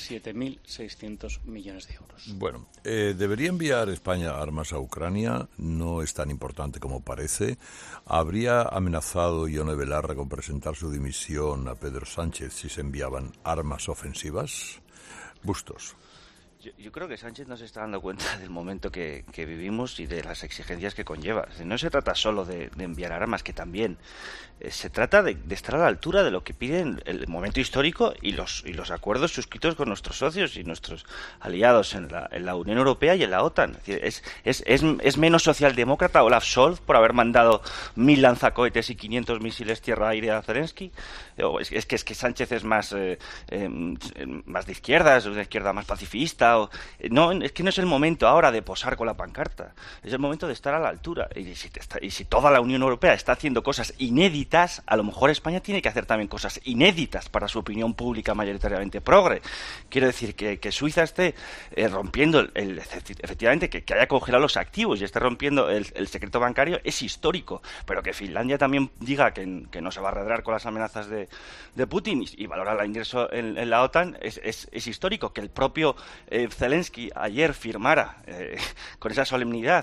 7.600 millones de euros. Bueno, ¿debería enviar España armas a Ucrania? No es tan importante como parece. ¿Habría amenazado Ione Belarra con presentar su dimisión a Pedro Sánchez si se enviaban armas ofensivas? Bustos. Yo creo que Sánchez no se está dando cuenta del momento que vivimos y de las exigencias que conlleva. No se trata solo de enviar armas, que también. Se trata de estar a la altura de lo que piden el momento histórico y los acuerdos suscritos con nuestros socios y nuestros aliados en la Unión Europea y en la OTAN. Es menos socialdemócrata Olaf Scholz por haber mandado 1.000 lanzacohetes y 500 misiles tierra-aire a Zelensky. Es que Sánchez es más de izquierda, es una izquierda más pacifista. No, es que no es el momento ahora de posar con la pancarta, es el momento de estar a la altura. Y si toda la Unión Europea está haciendo cosas inéditas, a lo mejor España tiene que hacer también cosas inéditas para su opinión pública mayoritariamente progre. Quiero decir que Suiza esté rompiendo efectivamente que haya congelado los activos y esté rompiendo el secreto bancario es histórico, pero que Finlandia también diga que no se va a arredrar con las amenazas de Putin y valora el ingreso en la OTAN es histórico. Que el propio Zelensky ayer firmara con esa solemnidad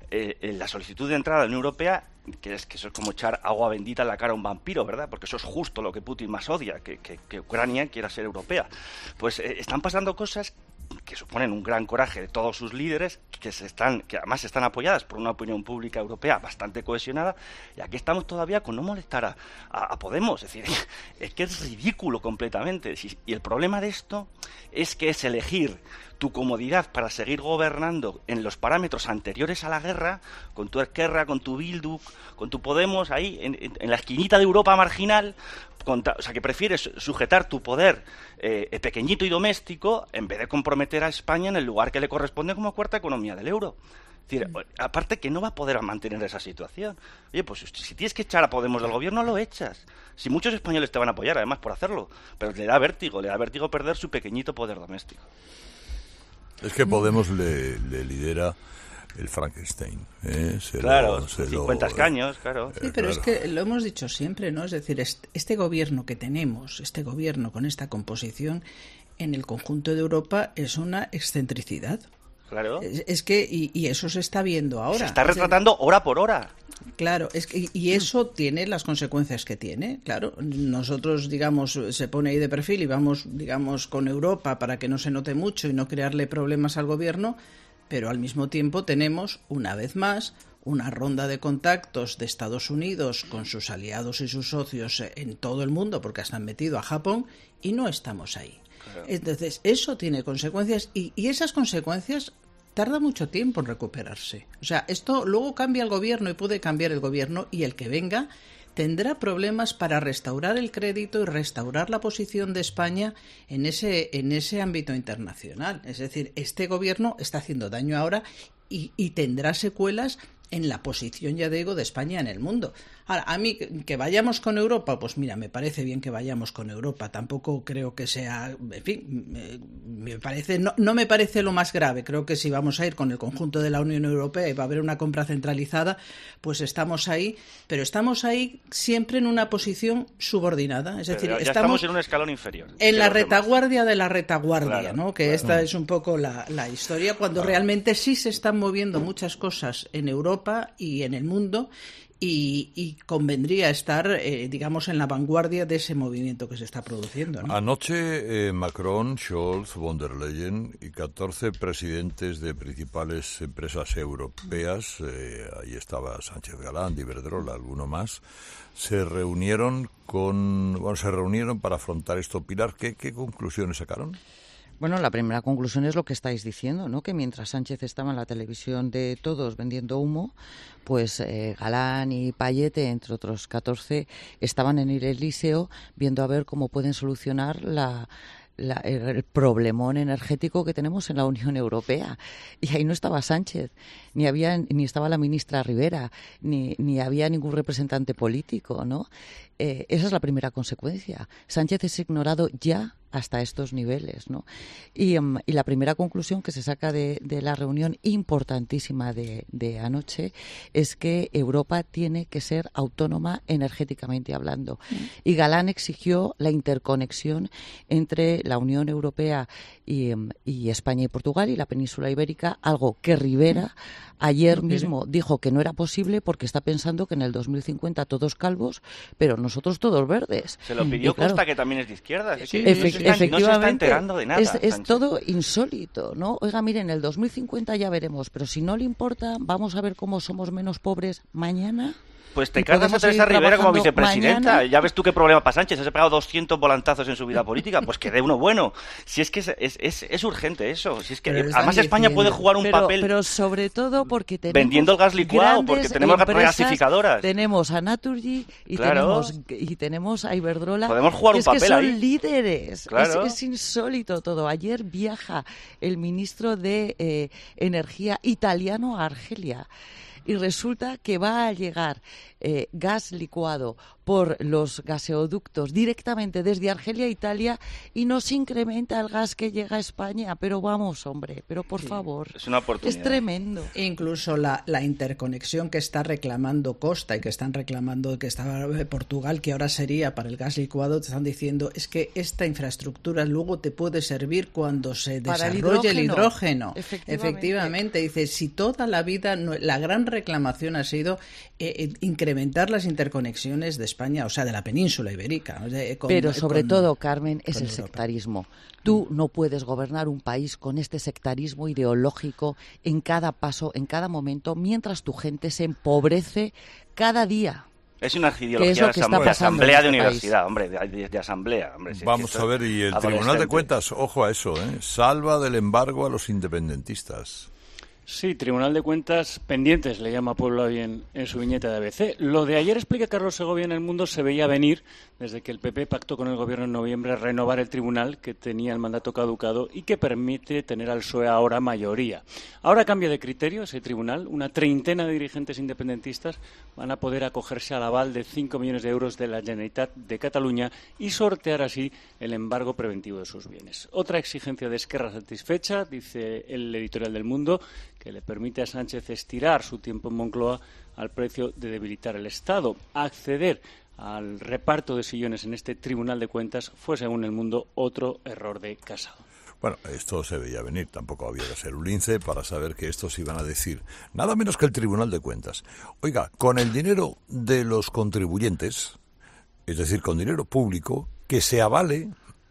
la solicitud de entrada a la Unión Europea, que eso es como echar agua bendita en la cara a un vampiro, ¿verdad? Porque eso es justo lo que Putin más odia, que Ucrania quiera ser europea. Pues están pasando cosas que suponen un gran coraje de todos sus líderes, que además están apoyadas por una opinión pública europea bastante cohesionada, y aquí estamos todavía con no molestar a Podemos. Es decir, es que es ridículo completamente. Y el problema de esto es que es elegir tu comodidad para seguir gobernando en los parámetros anteriores a la guerra, con tu Esquerra, con tu Bildu, con tu Podemos, ahí en la esquinita de Europa marginal. O sea, que prefieres sujetar tu poder pequeñito y doméstico en vez de comprometer a España en el lugar que le corresponde como cuarta economía del euro. Es decir, aparte que no va a poder mantener esa situación. Oye, pues si tienes que echar a Podemos del gobierno, lo echas. Si muchos españoles te van a apoyar, además, por hacerlo. Pero le da vértigo perder su pequeñito poder doméstico. Es que Podemos le lidera el Frankenstein. Claro, 50 escaños, claro. Sí, pero es que lo hemos dicho siempre, ¿no? Es decir, este gobierno que tenemos, este gobierno con esta composición, en el conjunto de Europa es una excentricidad. Claro. Es que, y eso se está viendo ahora. Se está retratando hora por hora. Claro, y eso tiene las consecuencias que tiene, claro. Nosotros, digamos, se pone ahí de perfil y vamos, digamos, con Europa para que no se note mucho y no crearle problemas al gobierno, pero al mismo tiempo tenemos, una vez más, una ronda de contactos de Estados Unidos con sus aliados y sus socios en todo el mundo, porque hasta han metido a Japón, y no estamos ahí. Claro. Entonces, eso tiene consecuencias, y esas consecuencias tarda mucho tiempo en recuperarse. O sea, esto luego cambia el gobierno y puede cambiar el gobierno, y el que venga tendrá problemas para restaurar el crédito y restaurar la posición de España en ese ámbito internacional. Es decir, este gobierno está haciendo daño ahora y tendrá secuelas en la posición, ya digo, de España en el mundo. Ahora, a mí, que vayamos con Europa, pues mira, me parece bien que vayamos con Europa. Tampoco creo que sea, en fin, me parece, no me parece lo más grave. Creo que si vamos a ir con el conjunto de la Unión Europea y va a haber una compra centralizada, pues estamos ahí, pero estamos ahí siempre en una posición subordinada. Es decir, estamos en un escalón inferior. En la retaguardia de la retaguardia, claro, ¿no? Que esta es un poco la historia, cuando realmente sí se están moviendo muchas cosas en Europa y en el mundo, y convendría estar, digamos, en la vanguardia de ese movimiento que se está produciendo, ¿no? Anoche Macron, Scholz, von der Leyen y 14 presidentes de principales empresas europeas, ahí estaba Sánchez Galán, Iberdrola, alguno más, se reunieron para afrontar esto. Pilar, ¿qué conclusiones sacaron? Bueno, la primera conclusión es lo que estáis diciendo, ¿no? Que mientras Sánchez estaba en la televisión de todos vendiendo humo, pues Galán y Payete, entre otros 14, estaban en el Elíseo viendo a ver cómo pueden solucionar el problemón energético que tenemos en la Unión Europea. Y ahí no estaba Sánchez, ni estaba la ministra Rivera, ni había ningún representante político, ¿no? Esa es la primera consecuencia. Sánchez es ignorado ya hasta estos niveles, ¿no? Y la primera conclusión que se saca de la reunión importantísima de anoche es que Europa tiene que ser autónoma energéticamente hablando. Y Galán exigió la interconexión entre la Unión Europea y España y Portugal y la península ibérica, algo que Rivera ayer mismo dijo que no era posible porque está pensando que en el 2050 todos calvos, pero nosotros todos verdes. Se lo pidió Costa, que también es de izquierdas. Sí, efectivamente, no se está enterando de nada. Es todo insólito, ¿no? Oiga, miren, en el 2050 ya veremos, pero si no le importa, vamos a ver cómo somos menos pobres mañana. Pues te cargas a Teresa Rivera como vicepresidenta. Mañana. Ya ves tú qué problema para Sánchez. Se ha pegado 200 volantazos en su vida política. Pues que dé uno bueno. Si es que es urgente eso. Si es que además España puede jugar un papel. Pero sobre todo porque tenemos vendiendo el gas licuado, porque tenemos regasificadoras. Tenemos a Naturgy y tenemos a Iberdrola. Podemos jugar un papel que son ahí. Líderes. Claro. Es insólito todo. Ayer viaja el ministro de Energía italiano a Argelia. Y resulta que va a llegar gas licuado por los gaseoductos directamente desde Argelia a Italia y no se incrementa el gas que llega a España. Pero vamos, hombre, pero por favor. Es una oportunidad. Es tremendo. Incluso la interconexión que está reclamando Costa y que están reclamando que estaba Portugal, que ahora sería para el gas licuado, te están diciendo es que esta infraestructura luego te puede servir cuando se desarrolle el hidrógeno. Efectivamente. Dice, si toda la vida, la gran reclamación ha sido incrementar las interconexiones de España, o sea, de la península ibérica. Pero sobre todo, Carmen, es el sectarismo. Tú no puedes gobernar un país con este sectarismo ideológico en cada paso, en cada momento, mientras tu gente se empobrece cada día. Es una ideología de asamblea de universidad, hombre, de asamblea. Hombre, vamos a ver, y el Tribunal de Cuentas, ojo a eso, salva del embargo a los independentistas. Sí, Tribunal de Cuentas pendientes, le llama Pueblo hoy en su viñeta de ABC. Lo de ayer, explica Carlos Segovia, en El Mundo se veía venir desde que el PP pactó con el Gobierno en noviembre renovar el tribunal que tenía el mandato caducado y que permite tener al PSOE ahora mayoría. Ahora cambia de criterio ese tribunal. Una treintena de dirigentes independentistas van a poder acogerse al aval de 5 millones de euros de la Generalitat de Cataluña y sortear así el embargo preventivo de sus bienes. Otra exigencia de Esquerra satisfecha, dice el editorial del Mundo, que le permite a Sánchez estirar su tiempo en Moncloa al precio de debilitar el Estado. Acceder al reparto de sillones en este Tribunal de Cuentas fue, según El Mundo, otro error de Casado. Bueno, esto se veía venir, tampoco había que ser un lince para saber que estos iban a decir nada menos que el Tribunal de Cuentas. Oiga, con el dinero de los contribuyentes, es decir, con dinero público, que se avale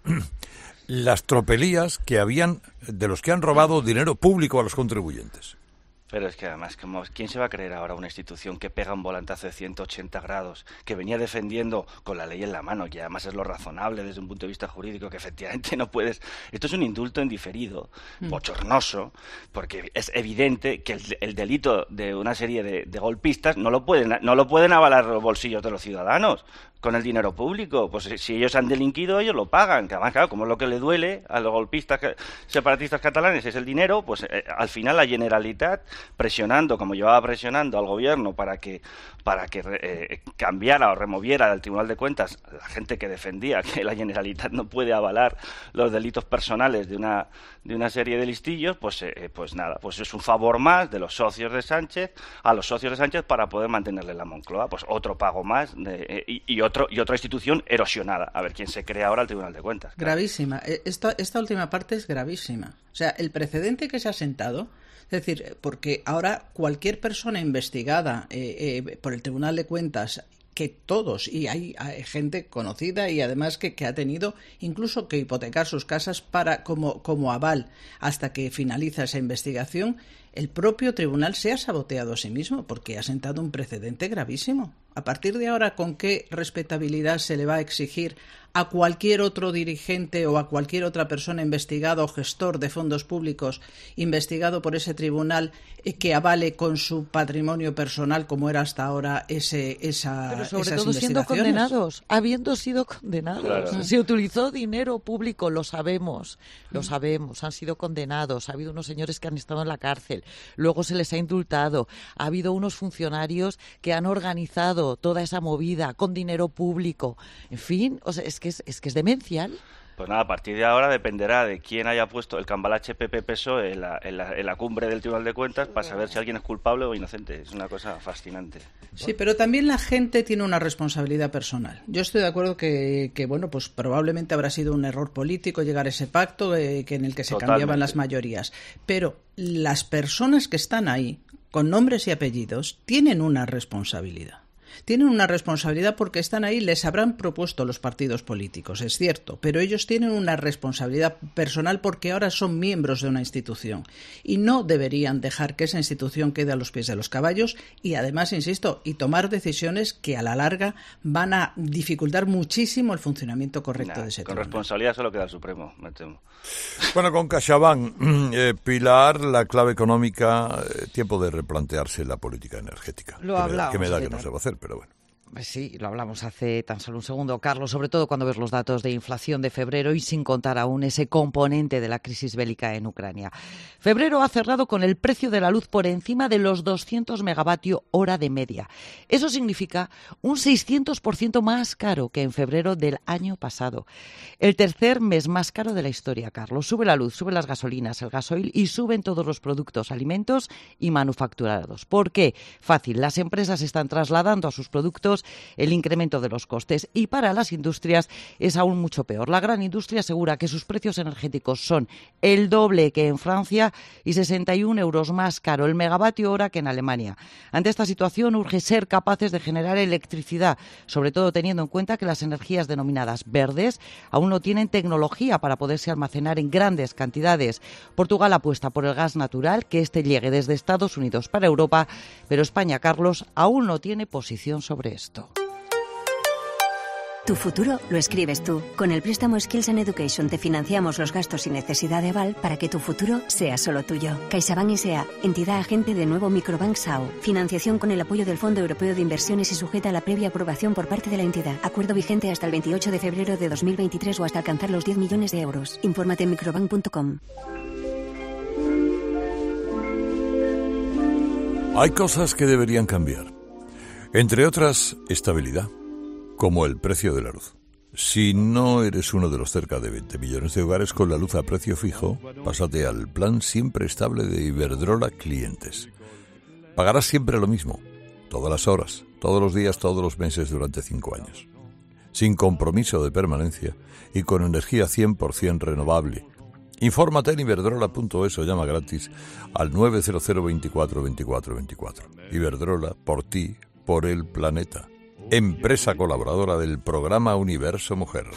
las tropelías de los que han robado dinero público a los contribuyentes. Pero es que además, ¿quién se va a creer ahora una institución que pega un volantazo de 180 grados, que venía defendiendo con la ley en la mano, que además es lo razonable desde un punto de vista jurídico, que efectivamente no puedes... Esto es un indulto en diferido, bochornoso, porque es evidente que el delito de una serie de golpistas no lo pueden avalar los bolsillos de los ciudadanos con el dinero público. Pues si ellos han delinquido, ellos lo pagan. Que además, claro, como es lo que le duele a los golpistas separatistas catalanes es el dinero, pues al final la Generalitat, presionando, como llevaba presionando al gobierno para que cambiara o removiera del Tribunal de Cuentas la gente que defendía que la Generalitat no puede avalar los delitos personales de una serie de listillos, pues nada, pues es un favor más de los socios de Sánchez a los socios de Sánchez para poder mantenerle la Moncloa, pues otro pago más y otra institución erosionada. A ver quién se crea ahora el Tribunal de Cuentas. Gravísima. Esta última parte es gravísima. O sea, el precedente que se ha sentado, es decir, porque ahora cualquier persona investigada por el Tribunal de Cuentas, que todos, y hay gente conocida y además que ha tenido incluso que hipotecar sus casas como aval hasta que finaliza esa investigación, el propio tribunal se ha saboteado a sí mismo porque ha sentado un precedente gravísimo. A partir de ahora, ¿con qué respetabilidad se le va a exigir a cualquier otro dirigente o a cualquier otra persona investigada o gestor de fondos públicos investigado por ese tribunal que avale con su patrimonio personal, como era hasta ahora, pero sobre esas todo siendo condenados, habiendo sido condenados? Claro. Se utilizó dinero público, lo sabemos, han sido condenados, ha habido unos señores que han estado en la cárcel, luego se les ha indultado, ha habido unos funcionarios que han organizado toda esa movida con dinero público, en fin, o sea, es que es demencial. Pues nada, a partir de ahora dependerá de quién haya puesto el cambalache PP-PSOE en la cumbre del Tribunal de Cuentas para saber si alguien es culpable o inocente. Es una cosa fascinante. Sí, pero también la gente tiene una responsabilidad personal. Yo estoy de acuerdo que bueno, pues probablemente habrá sido un error político llegar a ese pacto en el que se cambiaban las mayorías. Pero las personas que están ahí, con nombres y apellidos, tienen una responsabilidad. Tienen una responsabilidad porque están ahí, les habrán propuesto los partidos políticos, es cierto, pero ellos tienen una responsabilidad personal porque ahora son miembros de una institución y no deberían dejar que esa institución quede a los pies de los caballos y además, insisto, y tomar decisiones que a la larga van a dificultar muchísimo el funcionamiento correcto de ese con tribunal. Responsabilidad solo queda el Supremo, me temo. Bueno, con CaixaBank, Pilar, la clave económica, tiempo de replantearse la política energética. Lo hablamos. Que me da que no se va a hacer, pero bueno. Sí, lo hablamos hace tan solo un segundo, Carlos, sobre todo cuando ves los datos de inflación de febrero y sin contar aún ese componente de la crisis bélica en Ucrania. Febrero ha cerrado con el precio de la luz por encima de los 200 megavatio hora de media. Eso significa un 600% más caro que en febrero del año pasado. El tercer mes más caro de la historia, Carlos. Sube la luz, suben las gasolinas, el gasoil y suben todos los productos, alimentos y manufacturados. ¿Por qué? Fácil, las empresas están trasladando a sus productos el incremento de los costes y para las industrias es aún mucho peor. La gran industria asegura que sus precios energéticos son el doble que en Francia y 61 euros más caro el megavatio hora que en Alemania. Ante esta situación urge ser capaces de generar electricidad, sobre todo teniendo en cuenta que las energías denominadas verdes aún no tienen tecnología para poderse almacenar en grandes cantidades. Portugal apuesta por el gas natural, que este llegue desde Estados Unidos para Europa, pero España, Carlos, aún no tiene posición sobre esto. Tu futuro lo escribes tú. Con el préstamo Skills and Education te financiamos los gastos sin necesidad de aval para que tu futuro sea solo tuyo. CaixaBank S.A., entidad agente de Nuevo Microbank S.A.O. Financiación con el apoyo del Fondo Europeo de Inversiones y sujeta a la previa aprobación por parte de la entidad. Acuerdo vigente hasta el 28 de febrero de 2023 o hasta alcanzar los 10 millones de euros. Infórmate en microbank.com. Hay cosas que deberían cambiar. Entre otras, estabilidad, como el precio de la luz. Si no eres uno de los cerca de 20 millones de hogares con la luz a precio fijo, pásate al plan siempre estable de Iberdrola Clientes. Pagarás siempre lo mismo, todas las horas, todos los días, todos los meses durante 5 años. Sin compromiso de permanencia y con energía 100% renovable. Infórmate en iberdrola.es o llama gratis al 900 24 24 24. Iberdrola, por ti, por el planeta. Empresa colaboradora del programa Universo Mujer.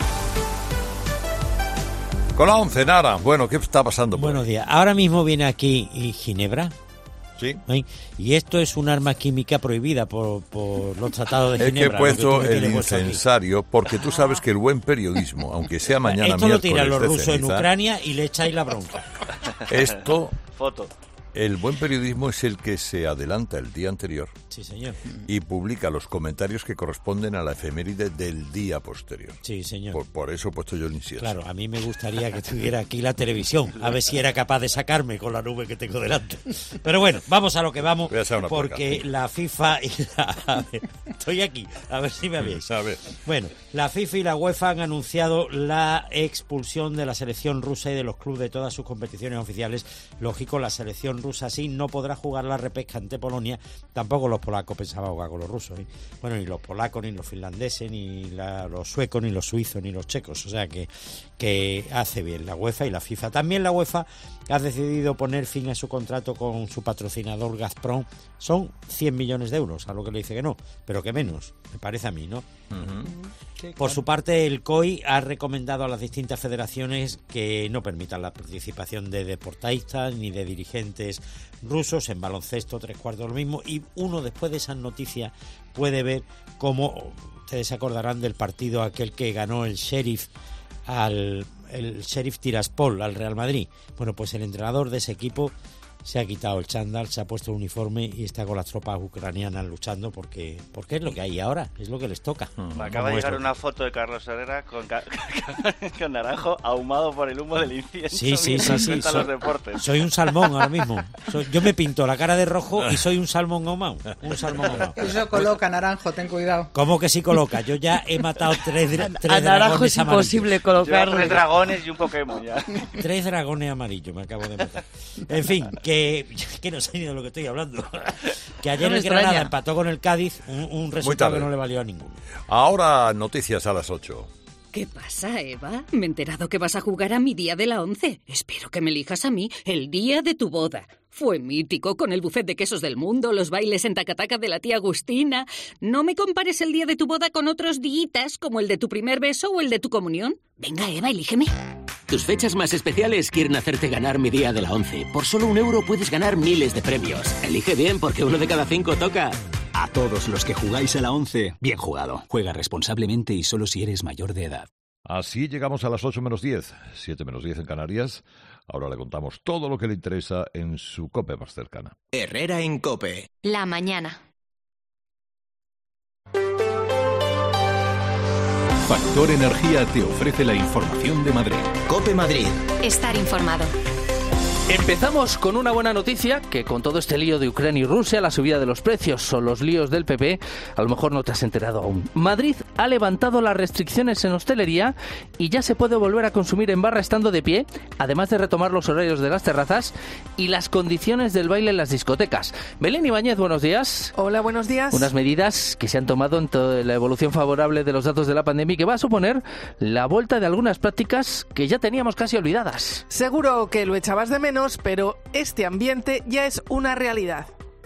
Con la 11, Nara. Bueno, ¿qué está pasando por Buenos ahí? días. Ahora mismo viene aquí Ginebra. Sí. ¿Eh? Y esto es un arma química prohibida por los tratados de Es Ginebra. que he puesto lo que tú me el tienes puesto aquí. incensario porque tú sabes que el buen periodismo, aunque sea mañana Esto lo miércoles tiran los de rusos en ceniza, Ucrania y le echáis la bronca. Esto, Foto. el buen periodismo es el que se adelanta el día anterior. Sí, señor. Y publica los comentarios que corresponden a la efeméride del día posterior. Sí, señor. Por eso he puesto yo el incienso. Claro, a mí me gustaría que tuviera aquí la televisión, a ver si era capaz de sacarme con la nube que tengo delante. Pero bueno, vamos a lo que vamos, Voy a echar una porque porca. la FIFA y la... A ver, estoy aquí, a ver si me veis. A ver. Bueno, la FIFA y la UEFA han anunciado la expulsión de la selección rusa y de los clubes de todas sus competiciones oficiales. Lógico, la selección rusa sí no podrá jugar la repesca ante Polonia, tampoco los polacos pensaban jugar con los rusos, ¿eh? Bueno, ni los polacos, ni los finlandeses, ni los suecos, ni los suizos, ni los checos, o sea que hace bien la UEFA y la FIFA. También la UEFA ha decidido poner fin a su contrato con su patrocinador Gazprom. Son 100 millones de euros, a lo que le dice que no, pero que menos, me parece a mí, ¿no? Sí, Por su parte, el COI ha recomendado a las distintas federaciones que no permitan la participación de deportistas ni de dirigentes rusos en baloncesto, 3/4 lo mismo, y uno después de esas noticias puede ver cómo, ustedes se acordarán del partido aquel que ganó el Sheriff Tiraspol al Real Madrid. Bueno, pues el entrenador de ese equipo se ha quitado el chándal, se ha puesto el uniforme y está con las tropas ucranianas luchando porque es lo que hay ahora, es lo que les toca. Me acaba de llegar una foto de Carlos Herrera con Naranjo ahumado por el humo del incienso. Sí. Los deportes. Soy un salmón ahora mismo. Yo me pinto la cara de rojo y soy un salmón ahumado. Un salmón ahumado. Eso coloca, Naranjo, ten cuidado. ¿Cómo que sí coloca? Yo ya he matado tres dragones Naranjo es imposible colocarlo. 3 dragones y un Pokémon ya. 3 dragones amarillos me acabo de matar. En fin, que no sé ni de lo que estoy hablando. Que ayer el Granada empató con el Cádiz, un resultado que no le valió a ninguno. Ahora noticias a las 8. ¿Qué pasa, Eva? Me he enterado que vas a jugar a mi día de la 11. Espero que me elijas a mí el día de tu boda. Fue mítico, con el buffet de quesos del mundo, los bailes en tacataca de la tía Agustina. No me compares el día de tu boda con otros días, como el de tu primer beso o el de tu comunión. Venga, Eva, elígeme. Tus fechas más especiales quieren hacerte ganar mi día de la 11. Por solo €1 puedes ganar miles de premios. Elige bien, porque 1 de cada 5 toca. A todos los que jugáis a la 11, bien jugado. Juega responsablemente y solo si eres mayor de edad. Así llegamos a las 8 menos 10, 7 menos 10 en Canarias. Ahora le contamos todo lo que le interesa en su COPE más cercana. Herrera en COPE. La mañana. Factor Energía te ofrece la información de Madrid. COPE Madrid. Estar informado. Empezamos con una buena noticia, que con todo este lío de Ucrania y Rusia, la subida de los precios o los líos del PP, a lo mejor no te has enterado aún. Madrid ha levantado las restricciones en hostelería y ya se puede volver a consumir en barra estando de pie, además de retomar los horarios de las terrazas y las condiciones del baile en las discotecas. Belén Ibáñez, buenos días. Hola, buenos días. Unas medidas que se han tomado en toda la evolución favorable de los datos de la pandemia y que va a suponer la vuelta de algunas prácticas que ya teníamos casi olvidadas. Seguro que lo echabas de menos, pero este ambiente ya es una realidad.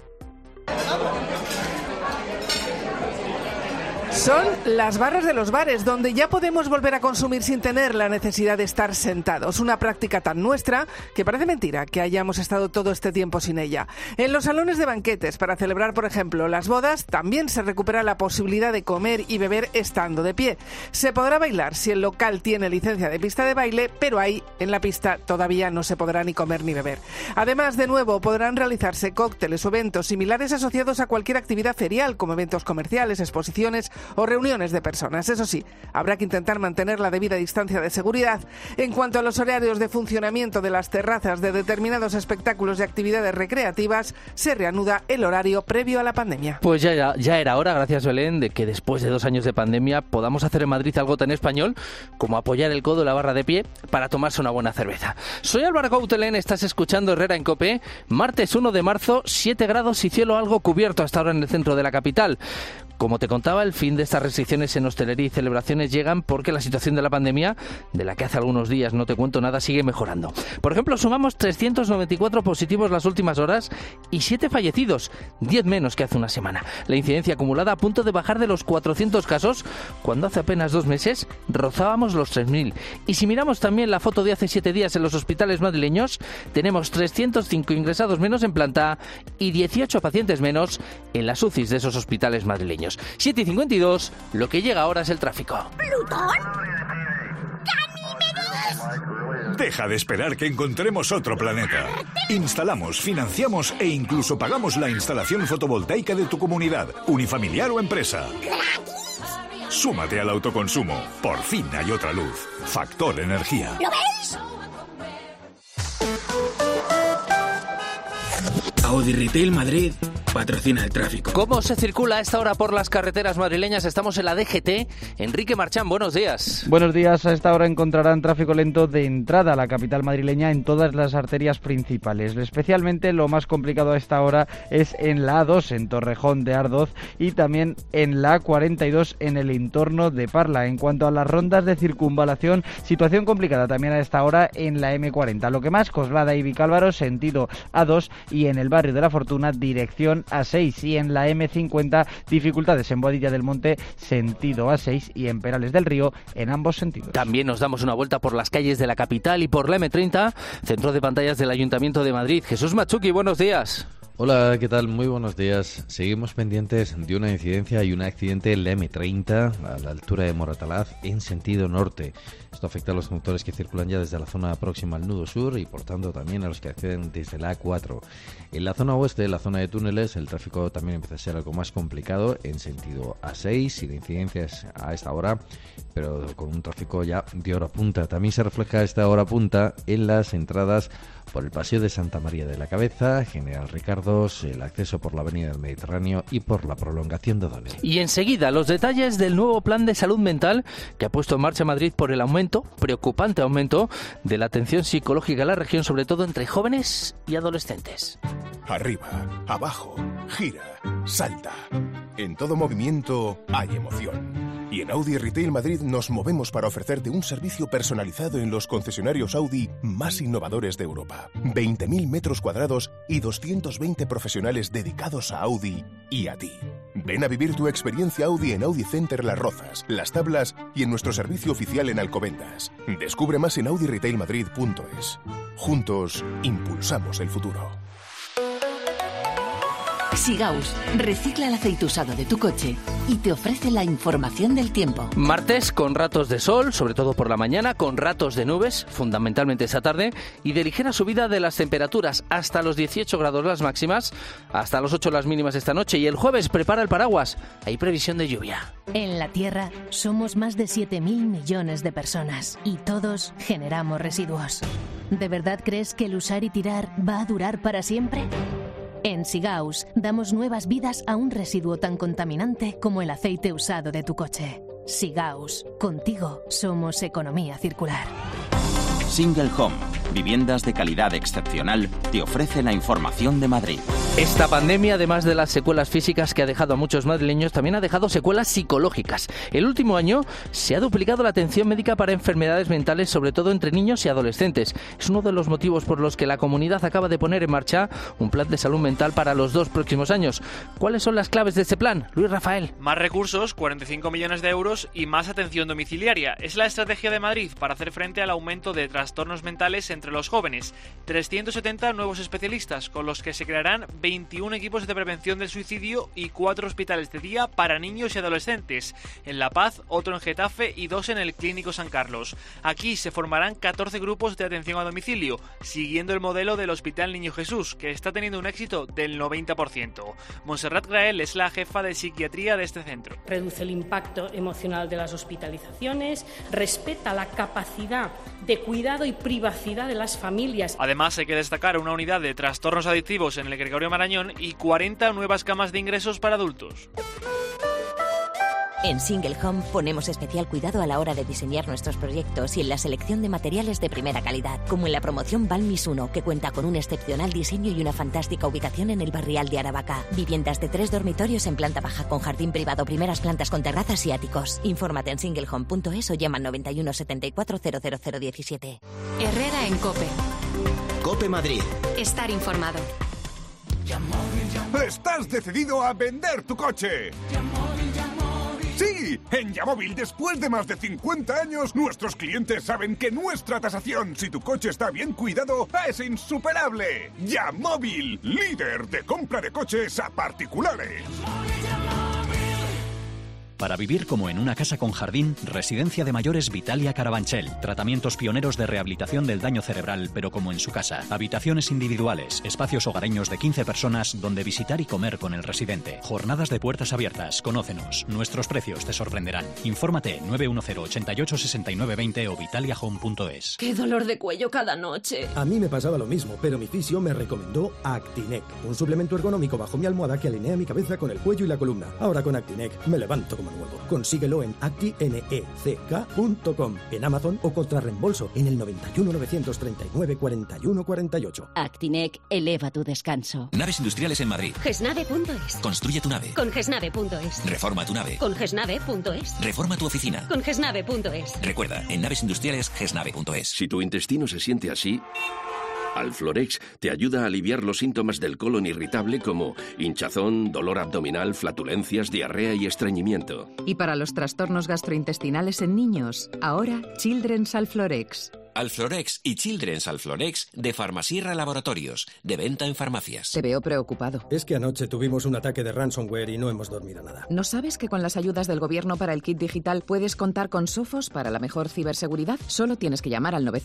Son las barras de los bares, donde ya podemos volver a consumir sin tener la necesidad de estar sentados. Una práctica tan nuestra que parece mentira que hayamos estado todo este tiempo sin ella. En los salones de banquetes, para celebrar, por ejemplo, las bodas, también se recupera la posibilidad de comer y beber estando de pie. Se podrá bailar si el local tiene licencia de pista de baile, pero ahí, en la pista, todavía no se podrá ni comer ni beber. Además, de nuevo, podrán realizarse cócteles o eventos similares asociados a cualquier actividad ferial, como eventos comerciales, exposiciones o reuniones de personas. Eso sí, habrá que intentar mantener la debida distancia de seguridad. En cuanto a los horarios de funcionamiento de las terrazas de determinados espectáculos y actividades recreativas, se reanuda el horario previo a la pandemia. Pues ya era hora, gracias Belén, de que después de 2 años de pandemia podamos hacer en Madrid algo tan español como apoyar el codo en la barra de pie para tomarse una buena cerveza. Soy Álvaro Gautelen, estás escuchando Herrera en COPE. Martes 1 de marzo, 7 grados y cielo algo cubierto hasta ahora en el centro de la capital. Como te contaba, el fin de estas restricciones en hostelería y celebraciones llegan porque la situación de la pandemia, de la que hace algunos días no te cuento nada, sigue mejorando. Por ejemplo, sumamos 394 positivos las últimas horas y 7 fallecidos, 10 menos que hace una semana. La incidencia acumulada a punto de bajar de los 400 casos, cuando hace apenas 2 meses rozábamos los 3.000. Y si miramos también la foto de hace 7 días en los hospitales madrileños, tenemos 305 ingresados menos en planta y 18 pacientes menos en las UCIs de esos hospitales madrileños. 7:52, lo que llega ahora es el tráfico. ¿Plutón? ¡Ganímedes! Deja de esperar que encontremos otro planeta. Instalamos, financiamos e incluso pagamos la instalación fotovoltaica de tu comunidad, unifamiliar o empresa. Súmate al autoconsumo. Por fin hay otra luz. Factor Energía. ¿Lo veis? Audi Retail Madrid patrocina el tráfico. ¿Cómo se circula a esta hora por las carreteras madrileñas? Estamos en la DGT. Enrique Marchán, buenos días. Buenos días. A esta hora encontrarán tráfico lento de entrada a la capital madrileña en todas las arterias principales. Especialmente lo más complicado a esta hora es en la A2, en Torrejón de Ardoz, y también en la A42 en el entorno de Parla. En cuanto a las rondas de circunvalación, situación complicada también a esta hora en la M40. Lo que más, Coslada y Vicálvaro, sentido A2, y en el barrio de la Fortuna, dirección dirección A6, y en la M50 dificultades en Boadilla del Monte sentido A6 y en Perales del Río en ambos sentidos. También nos damos una vuelta por las calles de la capital y por la M30, centro de pantallas del Ayuntamiento de Madrid. Jesús Machuki, buenos días. Hola, ¿qué tal? Muy buenos días. Seguimos pendientes de una incidencia y un accidente en la M30 a la altura de Moratalaz en sentido norte. Esto afecta a los conductores que circulan ya desde la zona próxima al nudo sur y por tanto también a los que acceden desde la A4. En la zona oeste, la zona de túneles, el tráfico también empieza a ser algo más complicado en sentido A6, sin incidencias a esta hora, pero con un tráfico ya de hora punta. También se refleja esta hora punta en las entradas por el Paseo de Santa María de la Cabeza, General Ricardos, el acceso por la Avenida del Mediterráneo y por la prolongación de O'Donnell. Y enseguida los detalles del nuevo plan de salud mental que ha puesto en marcha Madrid por el preocupante aumento de la atención psicológica en la región, sobre todo entre jóvenes y adolescentes. Arriba, abajo, gira, salta. En todo movimiento hay emoción. Y en Audi Retail Madrid nos movemos para ofrecerte un servicio personalizado en los concesionarios Audi más innovadores de Europa. 20.000 metros cuadrados y 220 profesionales dedicados a Audi y a ti. Ven a vivir tu experiencia Audi en Audi Center Las Rozas, Las Tablas y en nuestro servicio oficial en Alcobendas. Descubre más en audiretailmadrid.es. Juntos, impulsamos el futuro. Sigaus recicla el aceite usado de tu coche y te ofrece la información del tiempo. Martes con ratos de sol, sobre todo por la mañana, con ratos de nubes, fundamentalmente esta tarde, y de ligera subida de las temperaturas hasta los 18 grados las máximas, hasta los 8 las mínimas esta noche. Y el jueves prepara el paraguas, hay previsión de lluvia. En la Tierra somos más de 7.000 millones de personas y todos generamos residuos. ¿De verdad crees que el usar y tirar va a durar para siempre? En Sigaus damos nuevas vidas a un residuo tan contaminante como el aceite usado de tu coche. Sigaus, contigo somos economía circular. Single Home, viviendas de calidad excepcional, te ofrece la información de Madrid. Esta pandemia, además de las secuelas físicas que ha dejado a muchos madrileños, también ha dejado secuelas psicológicas. El último año se ha duplicado la atención médica para enfermedades mentales, sobre todo entre niños y adolescentes. Es uno de los motivos por los que la comunidad acaba de poner en marcha un plan de salud mental para los 2 próximos años. ¿Cuáles son las claves de este plan? Luis Rafael. Más recursos, 45 millones de euros y más atención domiciliaria. Es la estrategia de Madrid para hacer frente al aumento de trastornos mentales entre los jóvenes. 370 nuevos especialistas, con los que se crearán 21 equipos de prevención del suicidio y 4 hospitales de día para niños y adolescentes. En La Paz, otro en Getafe y 2 en el Clínico San Carlos. Aquí se formarán 14 grupos de atención a domicilio, siguiendo el modelo del Hospital Niño Jesús, que está teniendo un éxito del 90%. Montserrat Grael es la jefa de psiquiatría de este centro. Reduce el impacto emocional de las hospitalizaciones, respeta la capacidad de cuidado y privacidad de las familias. Además, hay que destacar una unidad de trastornos adictivos en el Gregorio Marañón y 40 nuevas camas de ingresos para adultos. En Single Home ponemos especial cuidado a la hora de diseñar nuestros proyectos y en la selección de materiales de primera calidad, como en la promoción Balmis 1, que cuenta con un excepcional diseño y una fantástica ubicación en el barrial de Aravaca. Viviendas de 3 dormitorios en planta baja con jardín privado, primeras plantas con terrazas y áticos. Infórmate en singlehome.es o llama al 91 74 00017. Herrera en COPE. COPE Madrid. Estar informado. ¿Estás decidido a vender tu coche? ¡Sí! En Yamóvil, después de más de 50 años, nuestros clientes saben que nuestra tasación, si tu coche está bien cuidado, es insuperable. Yamóvil, líder de compra de coches a particulares. Para vivir como en una casa con jardín, Residencia de Mayores Vitalia Carabanchel. Tratamientos pioneros de rehabilitación del daño cerebral, pero como en su casa. Habitaciones individuales, espacios hogareños de 15 personas donde visitar y comer con el residente. Jornadas de puertas abiertas. Conócenos. Nuestros precios te sorprenderán. Infórmate 910 88 69 20 o vitaliahome.es. ¡Qué dolor de cuello cada noche! A mí me pasaba lo mismo, pero mi fisio me recomendó Actinec, un suplemento ergonómico bajo mi almohada que alinea mi cabeza con el cuello y la columna. Ahora con Actinec me levanto como nuevo. Consíguelo en actineck.com, en Amazon o contra reembolso en el 91 939 41 48. Actinec eleva tu descanso. Naves industriales en Madrid. Gesnave.es. Construye tu nave. Con Gesnave.es. Reforma tu nave. Con Gesnave.es. Reforma tu oficina. Con Gesnave.es. Recuerda, en naves industriales, gesnave.es. Si tu intestino se siente así, Alflorex te ayuda a aliviar los síntomas del colon irritable como hinchazón, dolor abdominal, flatulencias, diarrea y estreñimiento. Y para los trastornos gastrointestinales en niños, ahora Children's Alflorex. Alflorex y Children's Alflorex de Farmasierra Laboratorios, de venta en farmacias. Te veo preocupado. Es que anoche tuvimos un ataque de ransomware y no hemos dormido nada. ¿No sabes que con las ayudas del gobierno para el kit digital puedes contar con Sophos para la mejor ciberseguridad? Solo tienes que llamar al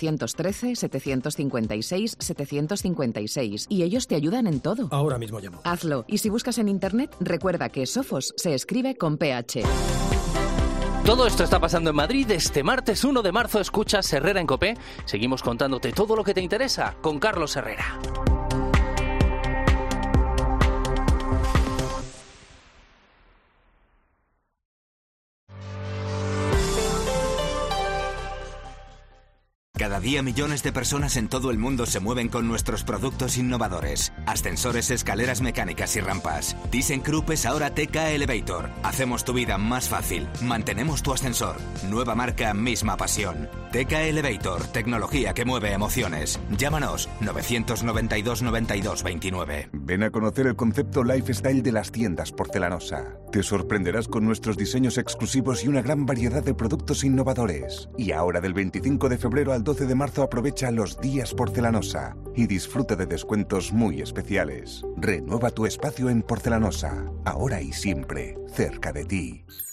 913-756-756 y ellos te ayudan en todo. Ahora mismo llamo. Hazlo. Y si buscas en internet, recuerda que Sophos se escribe con PH. Todo esto está pasando en Madrid. Este martes 1 de marzo escuchas Herrera en COPE. Seguimos contándote todo lo que te interesa con Carlos Herrera. Cada día millones de personas en todo el mundo se mueven con nuestros productos innovadores. Ascensores, escaleras mecánicas y rampas. ThyssenKrupp es ahora TK Elevator. Hacemos tu vida más fácil. Mantenemos tu ascensor. Nueva marca, misma pasión. TK Elevator, tecnología que mueve emociones. Llámanos 992 92 29. Ven a conocer el concepto lifestyle de las tiendas Porcelanosa. Te sorprenderás con nuestros diseños exclusivos y una gran variedad de productos innovadores. Y ahora del 25 de febrero al 12 de marzo aprovecha los días Porcelanosa y disfruta de descuentos muy especiales. Renueva tu espacio en Porcelanosa, ahora y siempre, cerca de ti.